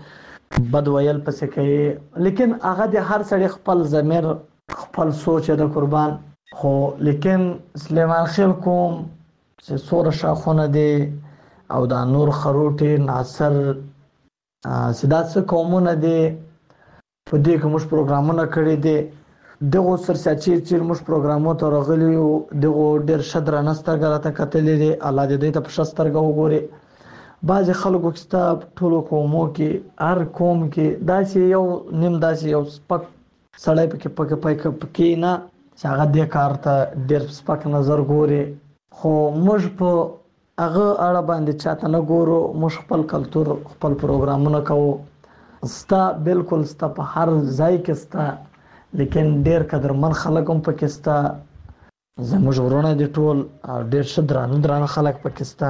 بد ویل پسې کوي، لیکن هغه د هر سړي خپل ضمیر خپل سوچ د قربان. خو لیکن سلیمان خېل کوم چې سوره شاخونه دي او دا نور خروټي ناصر سیدات څه قومونه دي په دې کې موږ پروګرامونه کړی دي. دغه سرساچی چې موږ پروګرامو ته راغلي او دغه ډېر شدره نسترګه راته کتلې دي. الله دې دې ته په شسترګه وګوري. بعض خلکو کې ټولو قومو کې هر قوم کې داسې یو نیم داسې یو سپک سړی پکې پکې پکې نه چې هغه دې کار ته ډېر سپک نظر ګوري. خو موږ په هغه اړه باندې چاته نه ګورو. موږ خپل کلتور خپل پروګرامونه کوو. ستا بالکل ستا په هر ځای کې ستا، لیکن ډېر قدرمن خلک هم پکې ستا. زموږ ورونه دي ټول ډېر ښه درانه درانه خلک پکې ستا،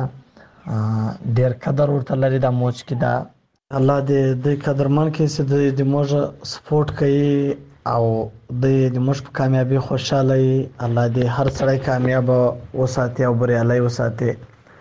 ډېر قدر ورته لري دا موج کې. دا الله دې د قدرمن کې چې د موږ سپورټ کوي او د موږ په کامیابی خوشاله وي. الله دې هر سړی کامیاب وساتي او بریالی وساتي.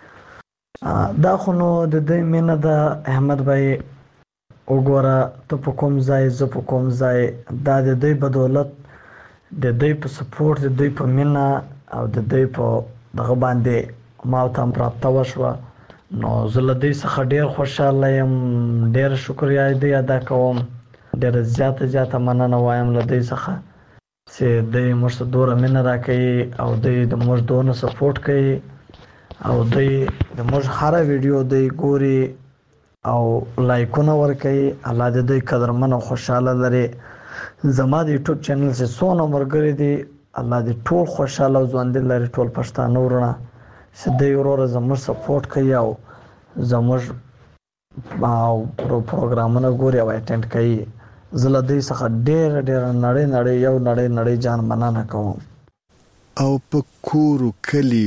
دا خو نو د دې مینه د احمد بھائی وګوره، ته په کوم ځای زه په کوم ځای، دا د دوی بدولت د دوی په سپورټ د دوی په مینه او د دوی په دغه باندې ما ته هم رابطه وشوه. نو زه له دوی څخه ډېر خوشحاله یم، ډېر شکریه دوی ادا کوم، ډېره زیاته زیاته مننه وایم له دوی څخه چې دوی موږ ته دومره مینه راکوي او دوی د موږ دونه سپورټ کوي او دوی د موږ هره ویډیو دوی ګوري او لایکونه ورکوي. الله دې دوی قدرمن او خوشحاله لري. زما د یوټیوب چینل چې څونه ملګري دي الله دې ټول خوشحاله او ژوندي لري، ټول پښتانه ورونه چې دوی وروره زموږ سپورټ کوي او زموږ پروګرامونه ګوري او اټینډ کوي. زه له دوی څخه ډېره ډېره نړۍ نړۍ یو نړۍ نړۍ جان مننه کوم. او په کور کلی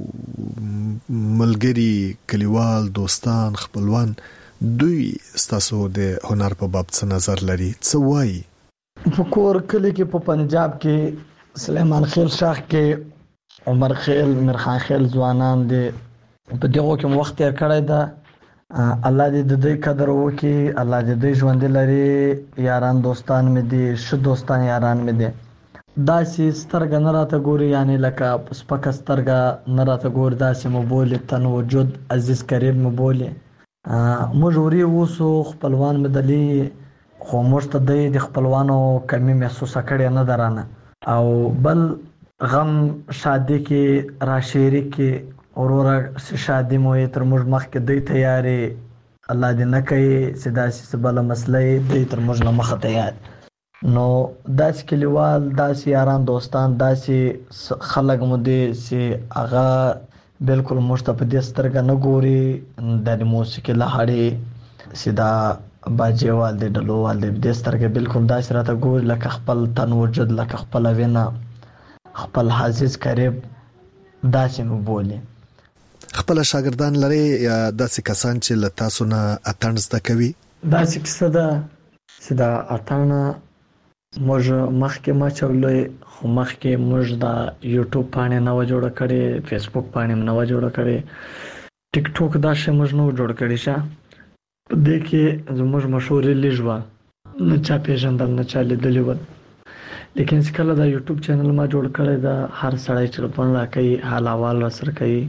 ملګری کلیوال دوستان خپلوان دوی ستاسو د هنر په باب څه نظر لري، څه وایي؟ په کور کلی کې په پنجاب کې سلیمان خېل شاخ کې عمر خېل میرخان خېل ځوانان دي په دغه کې وخت تیر کړی ده. الله دې د دې قدر وکړي، الله دې دې ژوند لري. یاران دوستان مې دي، ش دوستان یاران مې دي. داسې سترګه نه راته ګوري، یعنی لکه سپکه سترګه نه راته ګوري. داسې مو بولي تن وجود عزیز قریب مو بولي. موږ وري اوسو خپلوان مې دلی، خو موږ ته د خپلوانو کمی محسوسه کړې نه درانه. او بل غم شادي کې را شریک کې اوروره شادي مو تر موږ مخکې دی تیاری. الله دې نه کوي چې داسې بله مسله دی تر موږ نه مخه تیار. نو داسې کلیوال، داسې یاران دوستان، داسې خلک مو دي چې هغه بالکل موږ ته په دې سترګه نه ګوري. د موسیقي لهړې چې دا باجیوال دی ډلووال دی په دې سترګه بالکل داسې راته ګوري لکه خپل تن وجود، لکه خپله وینه، خپل عزیز قریب داسې مو بولي. خپل شاګردان لري یا داسې کسان چې له تاسو نه اتڼ زده کوي؟ داسې کیسه ده چې دا اتڼ موږ مخکې ما چولې، خو مخکې موږ دا یوټیوب باندې نو جوړ کړي، فیسبوک باندې نو جوړ کړي، ټیک ټاک دا شی موږ نو جوړ کړي. شه په دې کې زموږ مشهورې لږه نه چا پیژندل نه چا لیدلې و، لیکن چې کله دا یوټیوب چینل ما جوړ کړی دا هر سړی ټلیفون راکوي، حال احوال ورسره کوي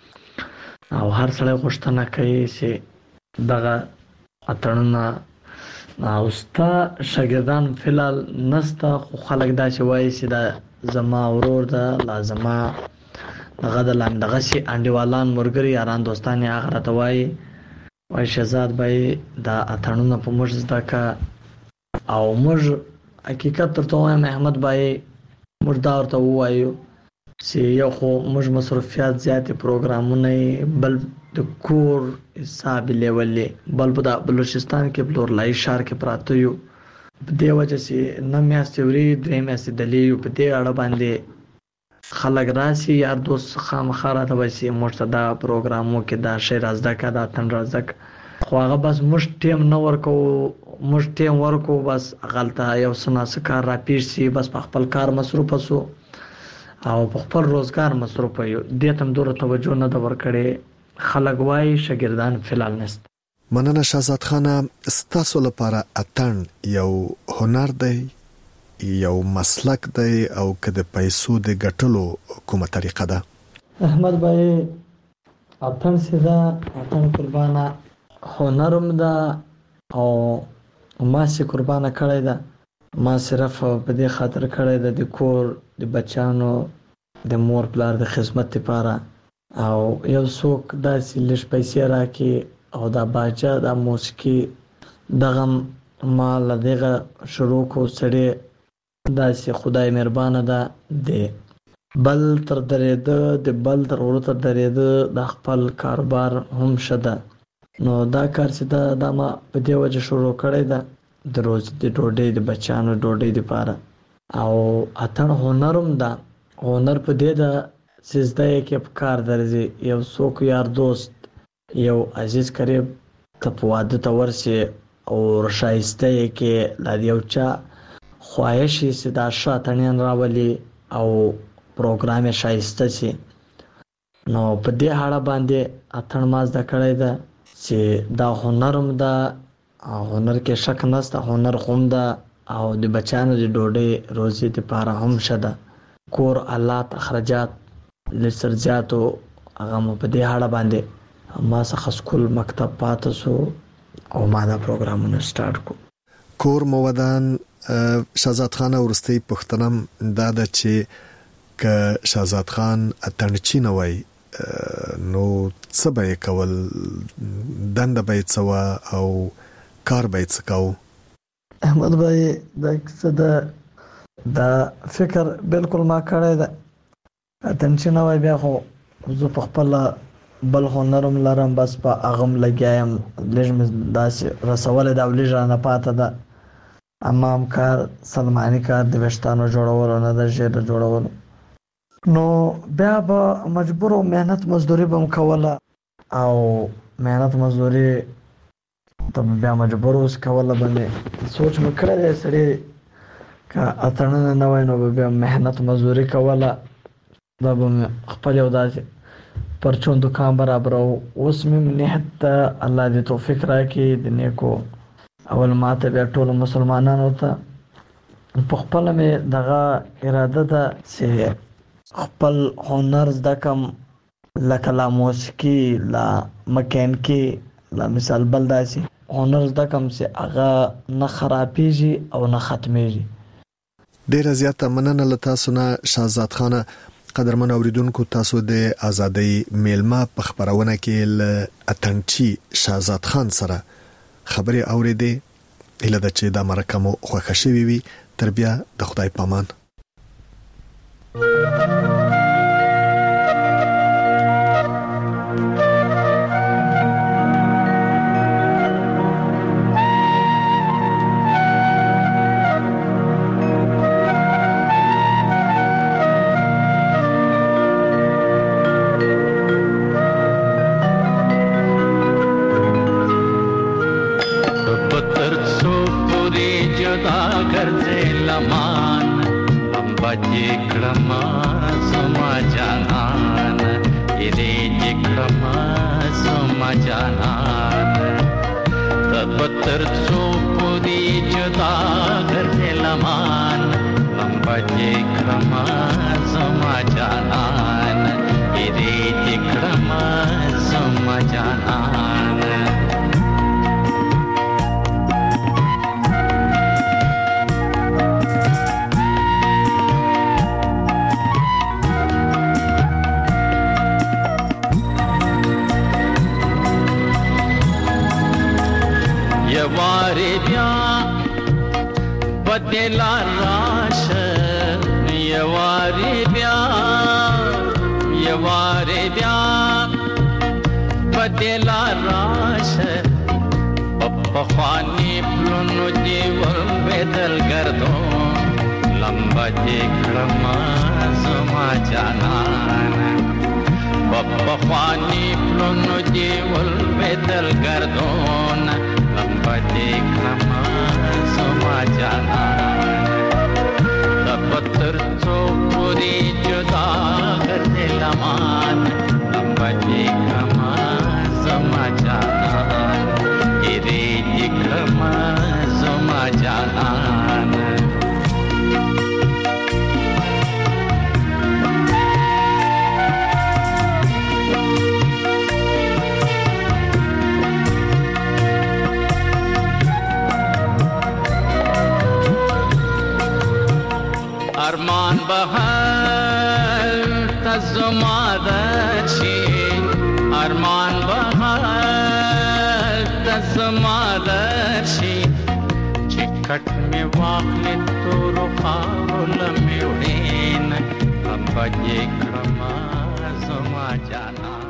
او هر سړی غوښتنه کوي چې دغه اتڼونه او ستا شاګردان فلال نستا، خو خلک دا چې وایي چې دا زما ورور ده، لازمه دغه د لاندې دغه شي انډیوالان مرګري یاران دوستان یې هغه راته وایي وایي شهزاد بھائی دا اتڼونه په موږ زده که. او موږ حقیقت درته وایم احمد بھائی موږ دا ورته ووایو چې یو خو موږ مصروفیات زیاتې پروګرامونه بل د کور حساب لیولې، بل په د بلوچستان کې بلورلای ښار کې پراته یو، په دې وجه چې نه میاشتې ورې درې میاشتې دلې یو. په دې اړه باندې خلک راسي یار دوست خامخا راته وایي چې موږ ته دا پروګرامو کې دا شی را زده که، دا اتڼ را زده که، خو هغه بس موږ ټیم نه ورکوو، موږ ټیم ورکوو بس هغلته یو څه ناڅه کار را پیښ شي، بس په خپل کار مصروفه سو او په خپل روزګار مصروفه یو، دې ته هم دومره توجه نه ده ورکړې. خلک وایي شاګردان فلال نشته. مننه شهزاد خان. ستاسو لپاره اتن یو هنر دی، یو مسلک دی، او که د پیسو د ګټلو کومه طریقه ده؟ احمد بھائی اتن سیدا اتن قربانه هنرم ده او ما سي قربانه کړی ده. ما صرف په دې خاطر کړی ده د کور د بچانو د مور پلار د خدمت لپاره، او یو څوک داسې لږ پیسې راکړي او دا باچا د موسیقي دغه ما له دغه شروع کو سړی داسې خدای مهربانه ده د بل تر درېده د بل تر ورته درېده د خپل کاروبار هم شده. نو دا کار چې دا د ما په دې وجه شروع کړی ده د روز د ډوډۍ د بچانو ډوډۍ لپاره. او اتن هنرم ده. هنر په دې ده چې زده یې کې په کار درځي. یو څوک یار دوست یو عزیز قریب ته په واده ته ورسي او شایسته یې کې لا یو چا خواهش یې چې دا ښه اتڼیان راولي او پروګرام یې شایسته شي. نو په دې اړه باندې اتن ما زده کړی ده چې دا هنرم ده. هنر کې شک نشته، هنر هم ده او د بچانو د ډوډۍ روزي لپاره هم ښه ده. کور آلات اخراجات لسر زیاتو هغه مو په دې اړه باندې ما څخه سکول مکتب پاتې سو او ما دا پروګرامونه سٹارټ کو. کور مودان شهزاد خان ورستی پښتنم دا د چې ک شهزاد خان اتنچی نه وای نو څه به کول، دنده به څه او کار به څه کو؟ احمد بھائی دا څه ده دا فکر بالکل ما کړی ده. اتنچی نه وای بیا خو زه په خپل بل هنرم لرم، بس په اغم لګایم لږ مې داسې رسول دا ولې رانه پاته ده. امام کار سلمانی کار د وشتانو جوړول نه د ژبه جوړول. نو بیا به مجبور او مهنت مزدوري به کوله او مهنت مزدوري ته بیا مجبور اوس کوله. باندې سوچ مې کړی دی سړی که اتڼونه نه وای نو بیا مهنت مزدوري کوله. دا به خپل یو داسې پرچون دکان برابر او اوس مې نیت ته الله دې توفیق راکړي د نیکو. اول ماته بیا ټول مسلمانانو ته په خپل مې دغه اراده ده چې خپل هنر زده کم، لکه لا موسیقي لا مکانیکي لا مثال بل داسې هنر زده کم چې هغه نه خرابېږي او نه ختمېږي. ډیره زیاته مننه له تاسو نه شهزاد خان. قدرمن اوریدونکو، تاسو د ازادۍ میلمه په خبرونه کې ل اتنچی شهزاد خان سره خبرې اوریدې. اله د چې دا مرکه مو خوښه شوي وي. تر بیا د خدای پامان. लमान लंबा जे कमा समा जाना ارمان بهر تزماده چی ارمان بهر تزماده چی چکت می واخلی تو رو خاول می وین ام بجی کرما زما جانا